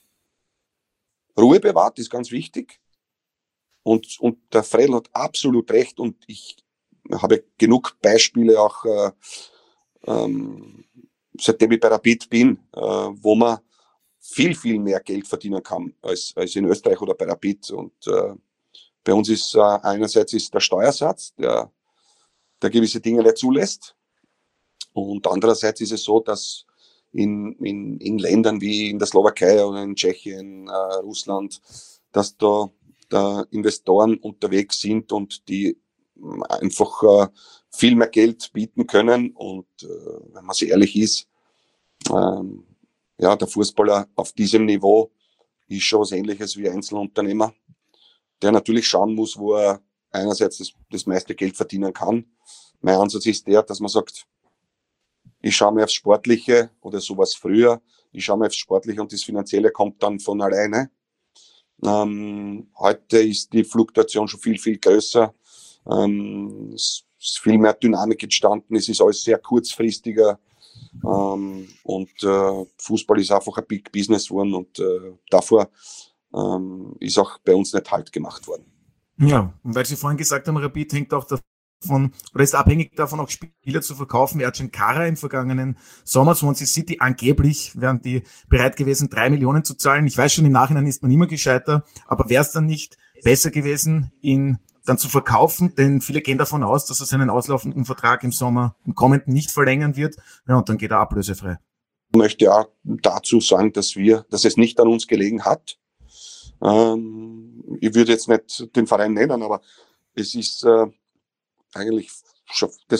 Ruhe bewahrt, ist ganz wichtig. Und, und der Fredl hat absolut recht, und ich habe genug Beispiele auch, äh, ähm, seitdem ich bei Rapid bin, äh, wo man viel, viel mehr Geld verdienen kann als, als in Österreich oder bei Rapid. Und äh, bei uns ist äh, einerseits ist der Steuersatz, der, der gewisse Dinge nicht zulässt. Und andererseits ist es so, dass in, in, in Ländern wie in der Slowakei oder in Tschechien, äh, Russland, dass da, da Investoren unterwegs sind und die einfach äh, viel mehr Geld bieten können. Und äh, wenn man so ehrlich ist, ähm, ja, der Fußballer auf diesem Niveau ist schon was Ähnliches wie Einzelunternehmer, der natürlich schauen muss, wo er einerseits das, das meiste Geld verdienen kann. Mein Ansatz ist der, dass man sagt, ich schaue mir aufs Sportliche oder sowas früher, ich schaue mir aufs Sportliche und das Finanzielle kommt dann von alleine. Ähm, heute ist die Fluktuation schon viel, viel größer. Ähm, es ist viel mehr Dynamik entstanden, es ist alles sehr kurzfristiger. Ähm, und äh, Fußball ist einfach ein Big Business geworden, und äh, davor ähm, ist auch bei uns nicht Halt gemacht worden. Ja, und weil Sie vorhin gesagt haben, Rapid hängt auch davon, oder ist abhängig davon, auch Spieler zu verkaufen. Ercan Kara im vergangenen Sommer, Swansea City, angeblich wären die bereit gewesen, drei Millionen zu zahlen. Ich weiß schon, im Nachhinein ist man immer gescheiter, aber wäre es dann nicht besser gewesen, ihn dann zu verkaufen, denn viele gehen davon aus, dass er seinen auslaufenden Vertrag im Sommer, im kommenden nicht verlängern wird, ja, und dann geht er ablösefrei. Ich möchte auch dazu sagen, dass wir, dass es nicht an uns gelegen hat. Ähm, ich würde jetzt nicht den Verein nennen, aber es ist äh, eigentlich schon, deshalb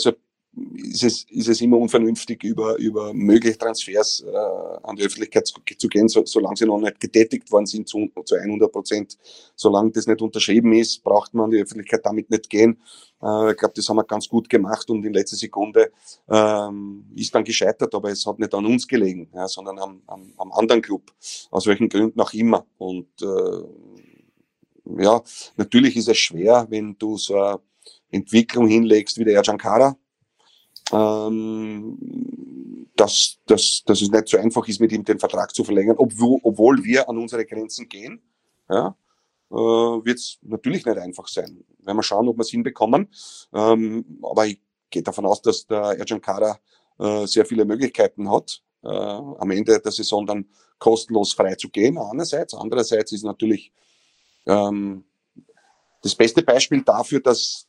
ist es, ist es immer unvernünftig, über, über mögliche Transfers äh, an die Öffentlichkeit zu, zu gehen, so, solange sie noch nicht getätigt worden sind zu, zu hundert Prozent. Solange das nicht unterschrieben ist, braucht man an die Öffentlichkeit damit nicht gehen. Äh, ich glaube, das haben wir ganz gut gemacht und in letzter Sekunde ähm, ist dann gescheitert, aber es hat nicht an uns gelegen, ja, sondern am, am, am anderen Club, aus welchen Gründen auch immer. Und äh, ja, natürlich ist es schwer, wenn du so eine Entwicklung hinlegst wie der Ercan Kara, ähm, dass, dass, dass es nicht so einfach ist, mit ihm den Vertrag zu verlängern, obwohl, obwohl wir an unsere Grenzen gehen, ja, äh, wird es natürlich nicht einfach sein. Werden wir schauen, ob wir es hinbekommen. Ähm, aber ich gehe davon aus, dass der Ercan Kara äh, sehr viele Möglichkeiten hat, äh, am Ende der Saison dann kostenlos frei zu gehen, einerseits. Andererseits ist natürlich ähm, das beste Beispiel dafür, dass,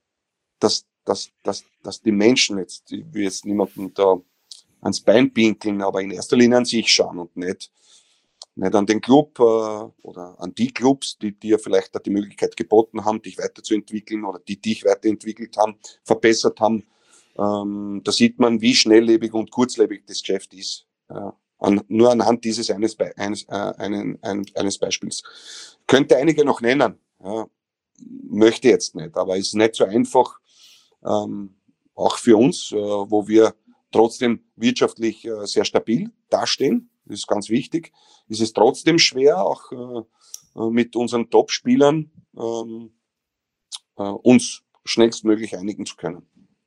dass Dass, dass, dass die Menschen jetzt, ich will jetzt niemanden da ans Bein pinkeln, aber in erster Linie an sich schauen und nicht, nicht an den Club äh, oder an die Clubs, die dir vielleicht da die Möglichkeit geboten haben, dich weiterzuentwickeln oder die dich weiterentwickelt haben, verbessert haben. Ähm, da sieht man, wie schnelllebig und kurzlebig das Geschäft ist. Äh, an, nur anhand dieses eines, eines, äh, einen, ein, eines Beispiels. Könnte einige noch nennen, ja, möchte jetzt nicht, aber es ist nicht so einfach. Ähm, auch für uns, äh, wo wir trotzdem wirtschaftlich äh, sehr stabil dastehen, das ist ganz wichtig, ist es trotzdem schwer, auch äh, mit unseren Top-Spielern ähm, äh, uns schnellstmöglich einigen zu können.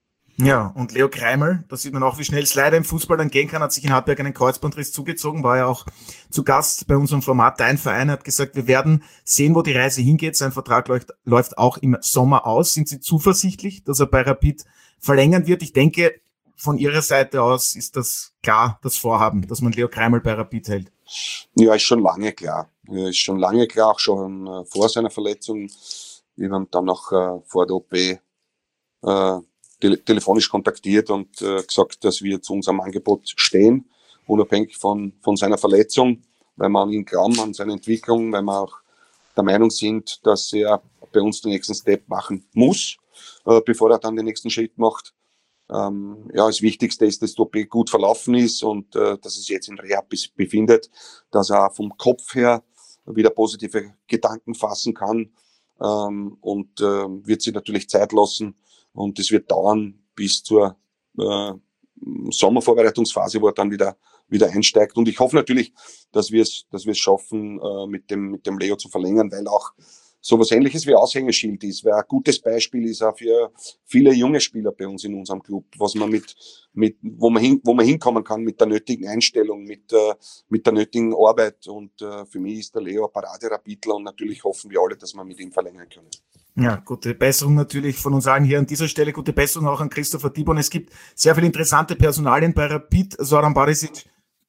Ja, und Leo Kreimel, da sieht man auch, wie schnell es leider im Fußball dann gehen kann, hat sich in Hartberg einen Kreuzbandriss zugezogen, war ja auch zu Gast bei unserem Format. Dein Verein hat gesagt, wir werden sehen, wo die Reise hingeht. Sein Vertrag läuft, läuft auch im Sommer aus. Sind Sie zuversichtlich, dass er bei Rapid verlängern wird? Ich denke, von Ihrer Seite aus ist das klar, das Vorhaben, dass man Leo Kreimel bei Rapid hält. Ja, ist schon lange klar. Ja, ist schon lange klar, auch schon äh, vor seiner Verletzung. Wir haben dann noch äh, vor der O P äh, Tele- telefonisch kontaktiert und äh, gesagt, dass wir zu unserem Angebot stehen, unabhängig von, von seiner Verletzung, weil wir an ihn glauben, an seine Entwicklung, weil wir auch der Meinung sind, dass er bei uns den nächsten Step machen muss, äh, bevor er dann den nächsten Schritt macht. Ähm, ja, das Wichtigste ist, dass die O P gut verlaufen ist und äh, dass es jetzt in Rehab bis, befindet, dass er vom Kopf her wieder positive Gedanken fassen kann ähm, und äh, wird sich natürlich Zeit lassen. Und es wird dauern bis zur äh, Sommervorbereitungsphase, wo er dann wieder wieder einsteigt. Und ich hoffe natürlich, dass wir es, dass wir es schaffen, äh, mit dem mit dem Leo zu verlängern, weil auch sowas Ähnliches wie Aushängeschild ist, weil ein gutes Beispiel ist auch für viele junge Spieler bei uns in unserem Club, was man mit mit wo man hin, wo man hinkommen kann mit der nötigen Einstellung, mit äh, mit der nötigen Arbeit. Und äh, für mich ist der Leo ein Parade-Rapidler und natürlich hoffen wir alle, dass wir mit ihm verlängern können. Ja, gute Besserung natürlich von uns allen hier an dieser Stelle. Gute Besserung auch an Christopher Dibon. Es gibt sehr viele interessante Personalien bei Rapid. Zoran Barisic.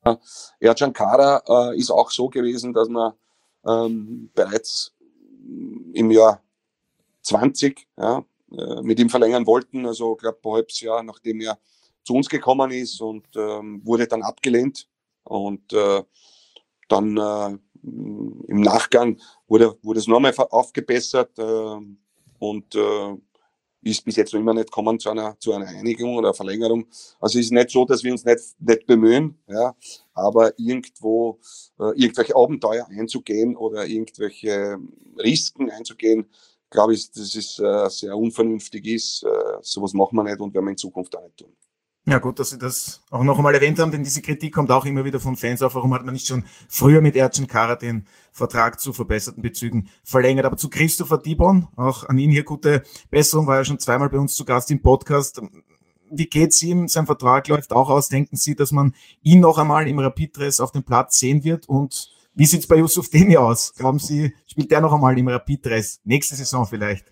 Ercan Kara äh, ist auch so gewesen, dass wir ähm, bereits im Jahr zwanzig ja, äh, mit ihm verlängern wollten. Also, ich glaube, ein halbes Jahr, nachdem er zu uns gekommen ist und ähm, wurde dann abgelehnt. Und äh, dann äh, im Nachgang wurde, wurde es nochmal aufgebessert äh, und äh, ist bis jetzt noch immer nicht gekommen zu einer, zu einer Einigung oder Verlängerung. Also es ist nicht so, dass wir uns nicht, nicht bemühen, ja, aber irgendwo äh, irgendwelche Abenteuer einzugehen oder irgendwelche Risiken einzugehen, glaube ich, dass es äh, sehr unvernünftig ist. Äh, sowas machen wir nicht und werden wir in Zukunft auch nicht tun. Ja, gut, dass Sie das auch noch einmal erwähnt haben, denn diese Kritik kommt auch immer wieder von Fans auf. Warum hat man nicht schon früher mit Ercan Kara den Vertrag zu verbesserten Bezügen verlängert? Aber zu Christopher Dibon, auch an ihn hier gute Besserung, war ja schon zweimal bei uns zu Gast im Podcast. Wie geht's ihm? Sein Vertrag läuft auch aus. Denken Sie, dass man ihn noch einmal im Rapid-Dress auf dem Platz sehen wird? Und wie sieht's bei Yusuf Demi aus? Glauben Sie, spielt der noch einmal im Rapid-Dress? Nächste Saison vielleicht?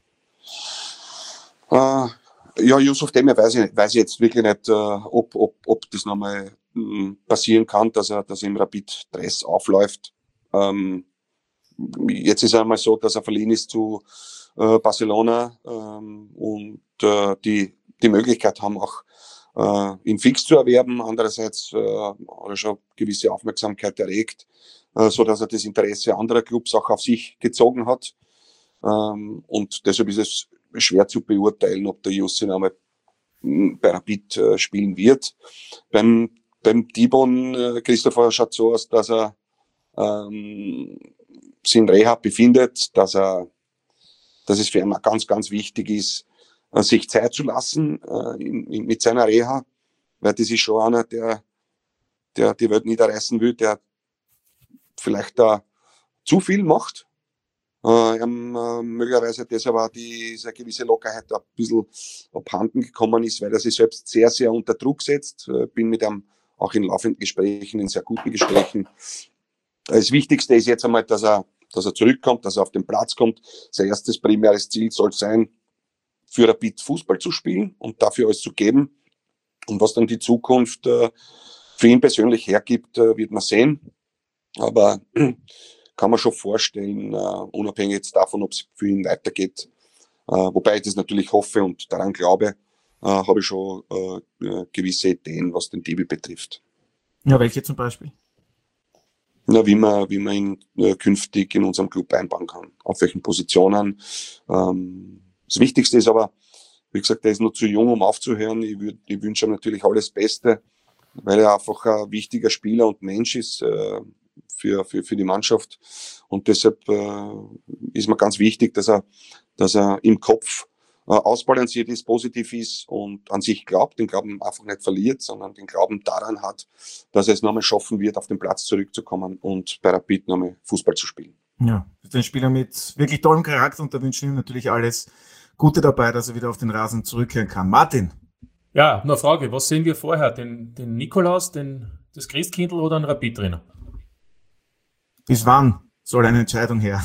Uh. Ja, Yusuf Demir weiß ich, weiß ich jetzt wirklich nicht, äh, ob, ob, ob das nochmal mh, passieren kann, dass er, dass er im Rapid-Dress aufläuft. Ähm, jetzt ist es einmal so, dass er verliehen ist zu äh, Barcelona ähm, und äh, die die Möglichkeit haben, auch äh, ihn fix zu erwerben. Andererseits äh, hat er schon gewisse Aufmerksamkeit erregt, äh, so dass er das Interesse anderer Clubs auch auf sich gezogen hat. Ähm, und deshalb ist es schwer zu beurteilen, ob der Jussi einmal bei Rapid äh, spielen wird. Beim, beim Dibon, äh, Christopher, schaut so aus, dass er ähm, sich in Rehab befindet, dass er, dass es für ihn ganz, ganz wichtig ist, äh, sich Zeit zu lassen äh, in, in, mit seiner Reha, weil das ist schon einer, der, der die Welt niederreißen will, der vielleicht da zu viel macht. Äh, ähm, äh, möglicherweise deshalb auch diese gewisse Lockerheit ein bisschen abhanden gekommen ist, weil er sich selbst sehr, sehr unter Druck setzt. Äh, bin mit ihm auch in laufenden Gesprächen, in sehr guten Gesprächen. Das Wichtigste ist jetzt einmal, dass er, dass er zurückkommt, dass er auf den Platz kommt. Sein erstes primäres Ziel soll sein, für Rapid Fußball zu spielen und dafür alles zu geben. Und was dann die Zukunft äh, für ihn persönlich hergibt, äh, wird man sehen. Aber kann man schon vorstellen, uh, unabhängig jetzt davon, ob es für ihn weitergeht. Uh, wobei ich das natürlich hoffe und daran glaube, uh, habe ich schon uh, gewisse Ideen, was den Dibi betrifft. Ja, welche zum Beispiel? Ja, wie man, wie man ihn uh, künftig in unserem Club einbauen kann. Auf welchen Positionen. Um, das Wichtigste ist aber, wie gesagt, er ist noch zu jung, um aufzuhören. Ich, würd, ich wünsche ihm natürlich alles Beste, weil er einfach ein wichtiger Spieler und Mensch ist, uh, für, für, für die Mannschaft. Und deshalb äh, ist mir ganz wichtig, dass er, dass er im Kopf äh, ausbalanciert ist, positiv ist und an sich glaubt, den Glauben einfach nicht verliert, sondern den Glauben daran hat, dass er es nochmal schaffen wird, auf den Platz zurückzukommen und bei Rapid nochmal Fußball zu spielen. Ja, das ist ein Spieler mit wirklich tollem Charakter und da wünschen wir ihm natürlich alles Gute dabei, dass er wieder auf den Rasen zurückkehren kann. Martin? Ja, nur eine Frage, was sehen wir vorher? Den, den Nikolaus, den, das Christkindl oder einen Rapid-Trainer? Bis wann soll eine Entscheidung her?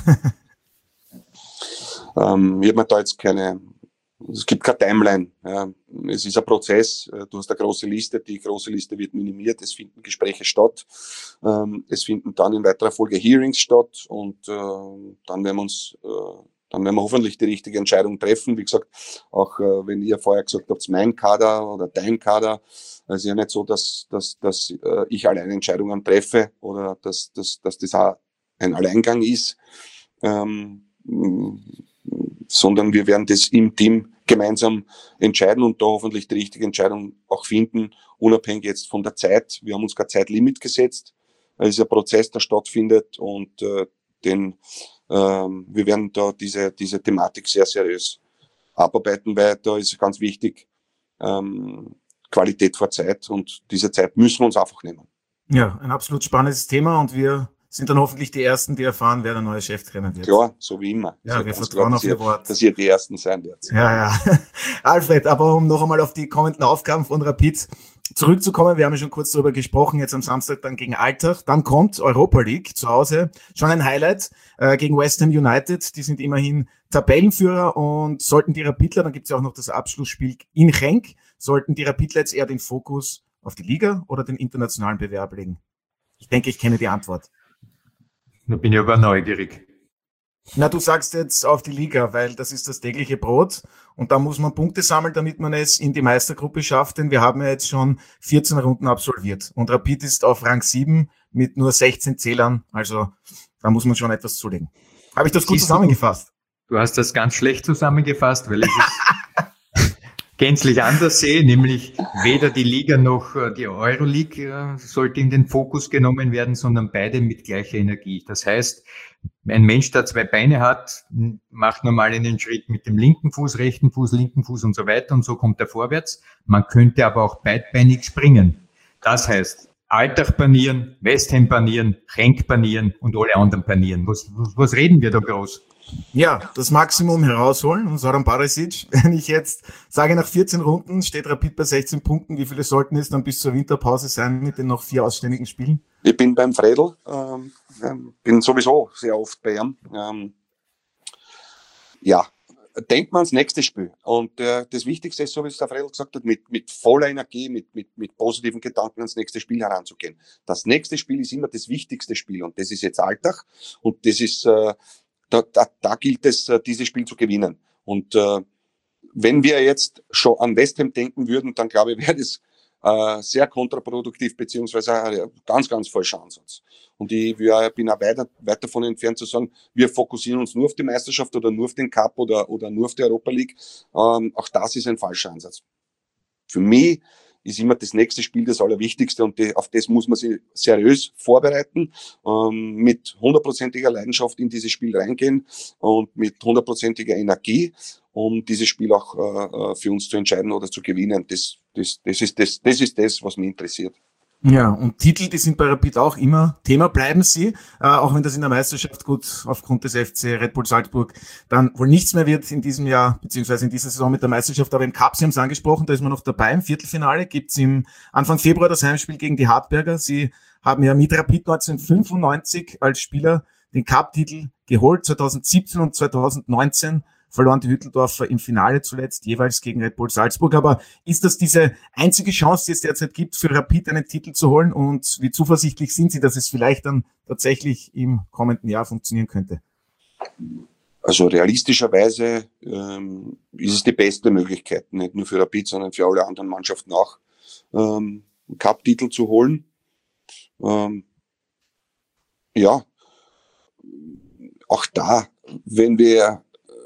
ähm, ich habe mir da jetzt keine, es gibt keine Timeline. Ja. Es ist ein Prozess. Du hast eine große Liste, die große Liste wird minimiert, es finden Gespräche statt, ähm, es finden dann in weiterer Folge Hearings statt und äh, dann werden wir uns, äh, dann werden wir hoffentlich die richtige Entscheidung treffen. Wie gesagt, auch äh, wenn ihr vorher gesagt habt, mein Kader oder dein Kader, es ist ja nicht so, dass, dass, dass äh, ich alleine Entscheidungen treffe oder dass, dass, dass das auch ein Alleingang ist, ähm, sondern wir werden das im Team gemeinsam entscheiden und da hoffentlich die richtige Entscheidung auch finden, unabhängig jetzt von der Zeit. Wir haben uns kein Zeitlimit gesetzt. Es ist ein Prozess, der stattfindet und äh, den, ähm, wir werden da diese, diese Thematik sehr seriös abarbeiten, weil da ist ganz wichtig, ähm, Qualität vor Zeit und diese Zeit müssen wir uns einfach nehmen. Ja, ein absolut spannendes Thema und wir sind dann hoffentlich die Ersten, die erfahren, wer der neue Cheftrainer wird. Klar, so wie immer. Ja, so wir vertrauen klar, auf Ihr ihr, Wort. Dass ihr die Ersten sein werdet. Ja, ja. Alfred, aber um noch einmal auf die kommenden Aufgaben von Rapid zurückzukommen, wir haben ja schon kurz darüber gesprochen, jetzt am Samstag dann gegen Altach, dann kommt Europa League zu Hause, schon ein Highlight äh, gegen West Ham United, die sind immerhin Tabellenführer und sollten die Rapidler, dann gibt es ja auch noch das Abschlussspiel in Genk, sollten die Rapidler jetzt eher den Fokus auf die Liga oder den internationalen Bewerb legen? Ich denke, ich kenne die Antwort. Da bin ich aber neugierig. Na, du sagst jetzt auf die Liga, weil das ist das tägliche Brot und da muss man Punkte sammeln, damit man es in die Meistergruppe schafft, denn wir haben ja jetzt schon vierzehn Runden absolviert und Rapid ist auf Rang sieben mit nur sechzehn Zählern, also da muss man schon etwas zulegen. Habe ich das gut zusammengefasst? Du hast das ganz schlecht zusammengefasst, weil ich es gänzlich anders sehe, nämlich weder die Liga noch die Euroleague sollte in den Fokus genommen werden, sondern beide mit gleicher Energie. Das heißt, ein Mensch, der zwei Beine hat, macht normal einen Schritt mit dem linken Fuß, rechten Fuß, linken Fuß und so weiter und so kommt er vorwärts. Man könnte aber auch beidbeinig springen. Das heißt, Altach panieren, West Ham panieren, Genk panieren und alle anderen panieren. Was, was, was reden wir da groß? Ja, das Maximum herausholen und Zoran Barisic, wenn ich jetzt sage, nach vierzehn Runden steht Rapid bei sechzehn Punkten, wie viele sollten es dann bis zur Winterpause sein mit den noch vier ausständigen Spielen? Ich bin beim Fredl, ähm, bin sowieso sehr oft bei ihm. Ähm, ja, denkt man ans nächste Spiel. Und äh, das Wichtigste ist, so wie es der Fredl gesagt hat, mit, mit voller Energie, mit, mit, mit positiven Gedanken ans nächste Spiel heranzugehen. Das nächste Spiel ist immer das wichtigste Spiel und das ist jetzt Altach und das ist äh, Da, da, da gilt es, dieses Spiel zu gewinnen. Und äh, wenn wir jetzt schon an West Ham denken würden, dann glaube ich, wäre das äh, sehr kontraproduktiv, beziehungsweise ein ganz, ganz falscher Ansatz. Und ich wir, bin auch weit, weit davon entfernt zu sagen, wir fokussieren uns nur auf die Meisterschaft oder nur auf den Cup oder, oder nur auf die Europa League. Ähm, auch das ist ein falscher Ansatz. für mich ist immer das nächste Spiel das Allerwichtigste und die, auf das muss man sich seriös vorbereiten, ähm, mit hundertprozentiger Leidenschaft in dieses Spiel reingehen und mit hundertprozentiger Energie, um dieses Spiel auch äh, für uns zu entscheiden oder zu gewinnen. Das, das, das, ist das, das ist das, was mich interessiert. Ja, und Titel, die sind bei Rapid auch immer Thema, bleiben sie, äh, auch wenn das in der Meisterschaft gut aufgrund des F C Red Bull Salzburg dann wohl nichts mehr wird in diesem Jahr, beziehungsweise in dieser Saison mit der Meisterschaft, aber im Cup, Sie haben es angesprochen, da ist man noch dabei, im Viertelfinale gibt's im Anfang Februar das Heimspiel gegen die Hartberger. Sie haben ja mit Rapid neunzehnhundertfünfundneunzig als Spieler den Cup-Titel geholt, zweitausendsiebzehn und zweitausendneunzehn verloren die Hütteldorfer im Finale zuletzt, jeweils gegen Red Bull Salzburg. Aber ist das diese einzige Chance, die es derzeit gibt, für Rapid einen Titel zu holen? Und wie zuversichtlich sind Sie, dass es vielleicht dann tatsächlich im kommenden Jahr funktionieren könnte? Also realistischerweise ähm, ist es die beste Möglichkeit, nicht nur für Rapid, sondern für alle anderen Mannschaften auch, ähm, einen Cup-Titel zu holen. Ähm, ja, auch da, wenn wir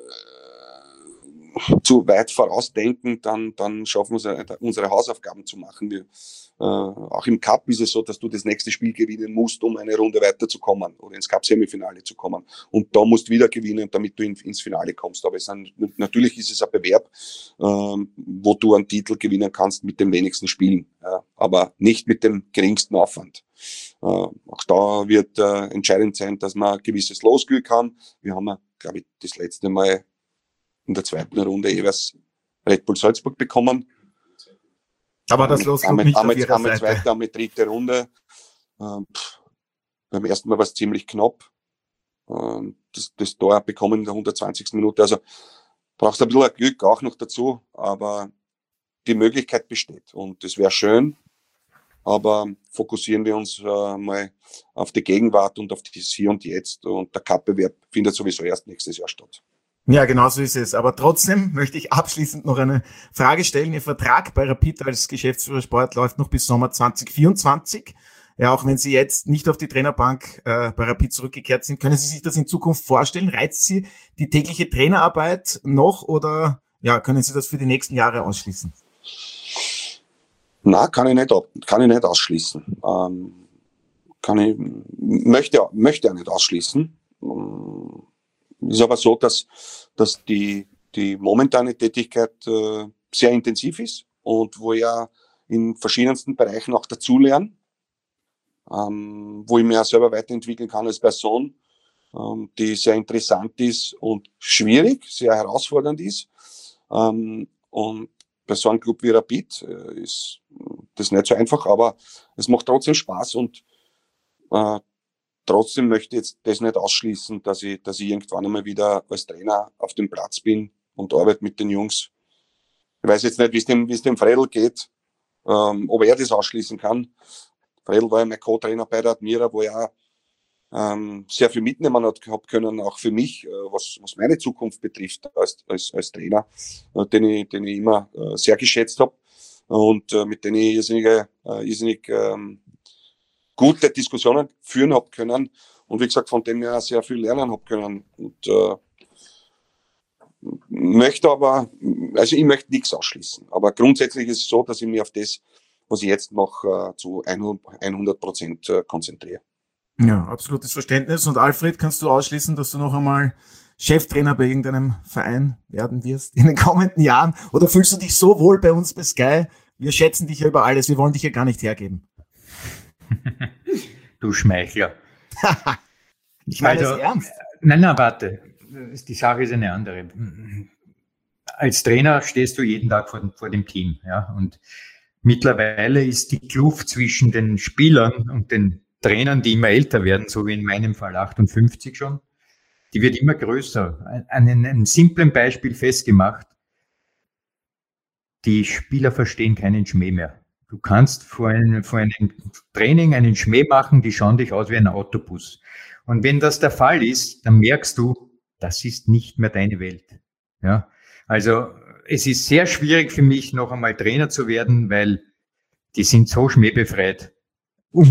zu weit vorausdenken, dann, dann schaffen wir es, unsere Hausaufgaben zu machen. Wir, äh, auch im Cup ist es so, dass du das nächste Spiel gewinnen musst, um eine Runde weiterzukommen oder ins Cup-Semifinale zu kommen. Und da musst du wieder gewinnen, damit du in, ins Finale kommst. Aber es sind, natürlich ist es ein Bewerb, ähm, wo du einen Titel gewinnen kannst mit den wenigsten Spielen, ja, aber nicht mit dem geringsten Aufwand. Äh, auch da wird äh, entscheidend sein, dass man ein gewisses Losglück haben. Wir haben, glaube ich, das letzte Mal in der zweiten Runde jeweils Red Bull Salzburg bekommen. Aber das Los kommt nicht auf ihrer Seite. Zweite, einmal dritte Runde. Ähm, pff, beim ersten Mal war es ziemlich knapp. Ähm, das, das Tor bekommen in der hundertzwanzigsten Minute. Also brauchst du ein bisschen Glück auch noch dazu, aber die Möglichkeit besteht. Und das wäre schön, aber fokussieren wir uns äh, mal auf die Gegenwart und auf das Hier und Jetzt. Und der Cup-Bewerb findet sowieso erst nächstes Jahr statt. Ja, genau so ist es. Aber trotzdem möchte ich abschließend noch eine Frage stellen. Ihr Vertrag bei Rapid als Geschäftsführer Sport läuft noch bis Sommer zwanzig vierundzwanzig. Ja, auch wenn Sie jetzt nicht auf die Trainerbank äh, bei Rapid zurückgekehrt sind, können Sie sich das in Zukunft vorstellen? Reizt Sie die tägliche Trainerarbeit noch oder ja, können Sie das für die nächsten Jahre ausschließen? Na, kann ich nicht, kann ich nicht ausschließen. Ähm, kann ich, möchte, möchte auch nicht ausschließen. Ähm, Ist aber so, dass, dass die, die momentane Tätigkeit äh, sehr intensiv ist und wo ich ja in verschiedensten Bereichen auch dazulerne, ähm, wo ich mich auch selber weiterentwickeln kann als Person, ähm, die sehr interessant ist und schwierig, sehr herausfordernd ist. Ähm, und bei so einem Club wie Rapid äh, ist das nicht so einfach, aber es macht trotzdem Spaß und äh, trotzdem möchte ich jetzt das nicht ausschließen, dass ich, dass ich irgendwann einmal wieder als Trainer auf dem Platz bin und arbeite mit den Jungs. Ich weiß jetzt nicht, wie es dem, wie es dem Fredl geht, ähm, ob er das ausschließen kann. Fredl war ja mein Co-Trainer bei der Admira, wo er ähm, sehr viel mitnehmen hat gehabt können, auch für mich, äh, was, was meine Zukunft betrifft als, als, als Trainer, äh, den ich, den ich immer äh, sehr geschätzt habe und äh, mit denen ich irrsinnig, äh, irrsinnig ähm, gute Diskussionen führen hab können und wie gesagt, von dem her sehr viel lernen hab können. Und äh, möchte aber, also ich möchte nichts ausschließen. Aber grundsätzlich ist es so, dass ich mich auf das, was ich jetzt mache, äh, zu hundert Prozent äh, konzentriere. Ja, absolutes Verständnis. Und Alfred, kannst du ausschließen, dass du noch einmal Cheftrainer bei irgendeinem Verein werden wirst in den kommenden Jahren? Oder fühlst du dich so wohl bei uns bei Sky? Wir schätzen dich ja über alles. Wir wollen dich ja gar nicht hergeben. Du Schmeichler. Ich meine also, das ernst. Nein, nein, warte. Die Sache ist eine andere. Als Trainer stehst du jeden Tag vor, vor dem Team. Ja? Und mittlerweile ist die Kluft zwischen den Spielern und den Trainern, die immer älter werden, so wie in meinem Fall achtundfünfzig schon, die wird immer größer. An einem simplen Beispiel festgemacht. Die Spieler verstehen keinen Schmäh mehr. Du kannst vor einem, vor einem Training einen Schmäh machen, die schauen dich aus wie ein Autobus. Und wenn das der Fall ist, dann merkst du, das ist nicht mehr deine Welt. Ja, also es ist sehr schwierig für mich, noch einmal Trainer zu werden, weil die sind so schmähbefreit.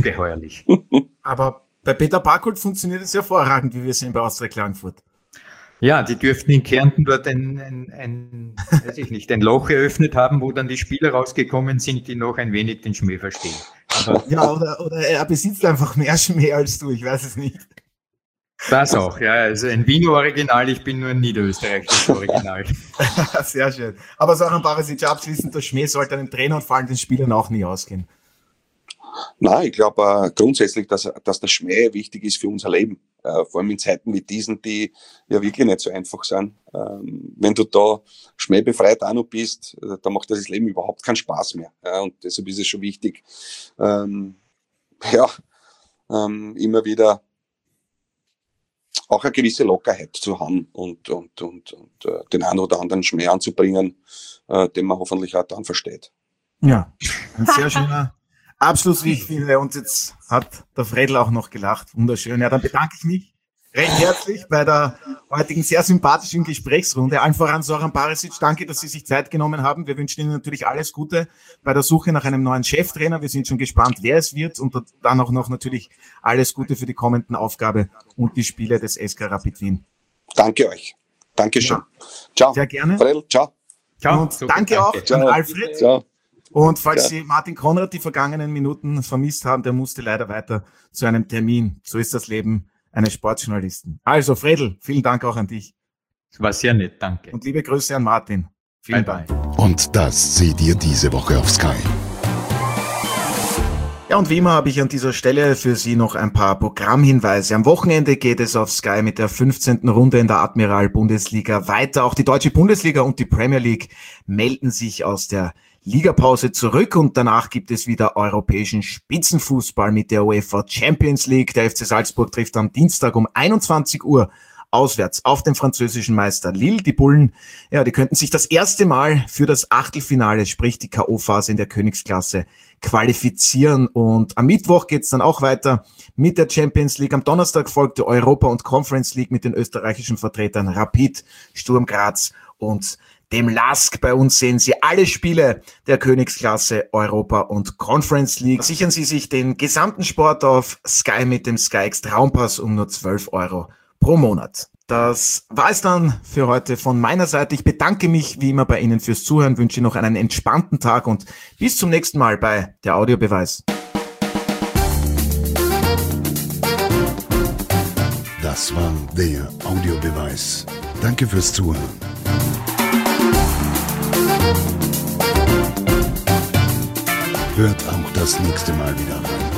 Ungeheuerlich. Aber bei Peter Barkholt funktioniert es hervorragend, wie wir sehen bei Austria Klagenfurt. Ja, die dürften in Kärnten dort ein, ein, ein, weiß ich nicht, ein Loch eröffnet haben, wo dann die Spieler rausgekommen sind, die noch ein wenig den Schmäh verstehen. Aber ja, oder, oder er besitzt einfach mehr Schmäh als du, ich weiß es nicht. Das auch, ja, also ein Wiener Original, ich bin nur ein niederösterreichisches Original. Sehr schön. Aber Zoran Barisic, abschließend, der Schmäh sollte einem Trainer und vor allem den Spielern auch nie ausgehen. Nein, ich glaube äh, grundsätzlich, dass, dass der Schmäh wichtig ist für unser Leben. Äh, vor allem in Zeiten wie diesen, die ja wirklich nicht so einfach sind. Ähm, wenn du da schmähbefreit auch noch bist, äh, dann macht das Leben überhaupt keinen Spaß mehr. Ja, und deshalb ist es schon wichtig, ähm, ja, ähm, immer wieder auch eine gewisse Lockerheit zu haben und, und, und, und äh, den einen oder anderen Schmäh anzubringen, äh, den man hoffentlich auch dann versteht. Ja, ein sehr schöner Abschluss, wie ich finde. Und jetzt hat der Fredl auch noch gelacht. Wunderschön. Ja, dann bedanke ich mich recht herzlich bei der heutigen sehr sympathischen Gesprächsrunde. Allen voran Zoran Barisic, danke, dass Sie sich Zeit genommen haben. Wir wünschen Ihnen natürlich alles Gute bei der Suche nach einem neuen Cheftrainer. Wir sind schon gespannt, wer es wird. Und dann auch noch natürlich alles Gute für die kommenden Aufgabe und die Spiele des S K Rapid Wien. Danke euch. Dankeschön. Ja. Ciao. Sehr gerne. Fredl, ciao. Ciao. Und Super, danke, danke auch Ciao. an Alfred. Ciao. Und falls Ja. Sie Martin Konrad die vergangenen Minuten vermisst haben, der musste leider weiter zu einem Termin. So ist das Leben eines Sportjournalisten. Also Fredl, vielen Dank auch an dich. Das war sehr nett, danke. Und liebe Grüße an Martin. Vielen Bye, bye. Dank. Und das seht ihr diese Woche auf Sky. Ja, und wie immer habe ich an dieser Stelle für Sie noch ein paar Programmhinweise. Am Wochenende geht es auf Sky mit der fünfzehnten Runde in der Admiral-Bundesliga weiter. Auch die Deutsche Bundesliga und die Premier League melden sich aus der Ligapause zurück und danach gibt es wieder europäischen Spitzenfußball mit der UEFA Champions League. Der F C Salzburg trifft am Dienstag um einundzwanzig Uhr auswärts auf den französischen Meister Lille. Die Bullen, ja, die könnten sich das erste Mal für das Achtelfinale, sprich die K O-Phase in der Königsklasse, qualifizieren. Und am Mittwoch geht's dann auch weiter mit der Champions League. Am Donnerstag folgt die Europa- und Conference League mit den österreichischen Vertretern Rapid, Sturm Graz und dem L A S K. Bei uns sehen Sie alle Spiele der Königsklasse, Europa und Conference League. Sichern Sie sich den gesamten Sport auf Sky mit dem SkyX Traumpass um nur zwölf Euro pro Monat. Das war es dann für heute von meiner Seite. Ich bedanke mich wie immer bei Ihnen fürs Zuhören, wünsche Ihnen noch einen entspannten Tag und bis zum nächsten Mal bei der Audiobeweis. Das war der Audiobeweis. Danke fürs Zuhören. Hört auch das nächste Mal wieder rein.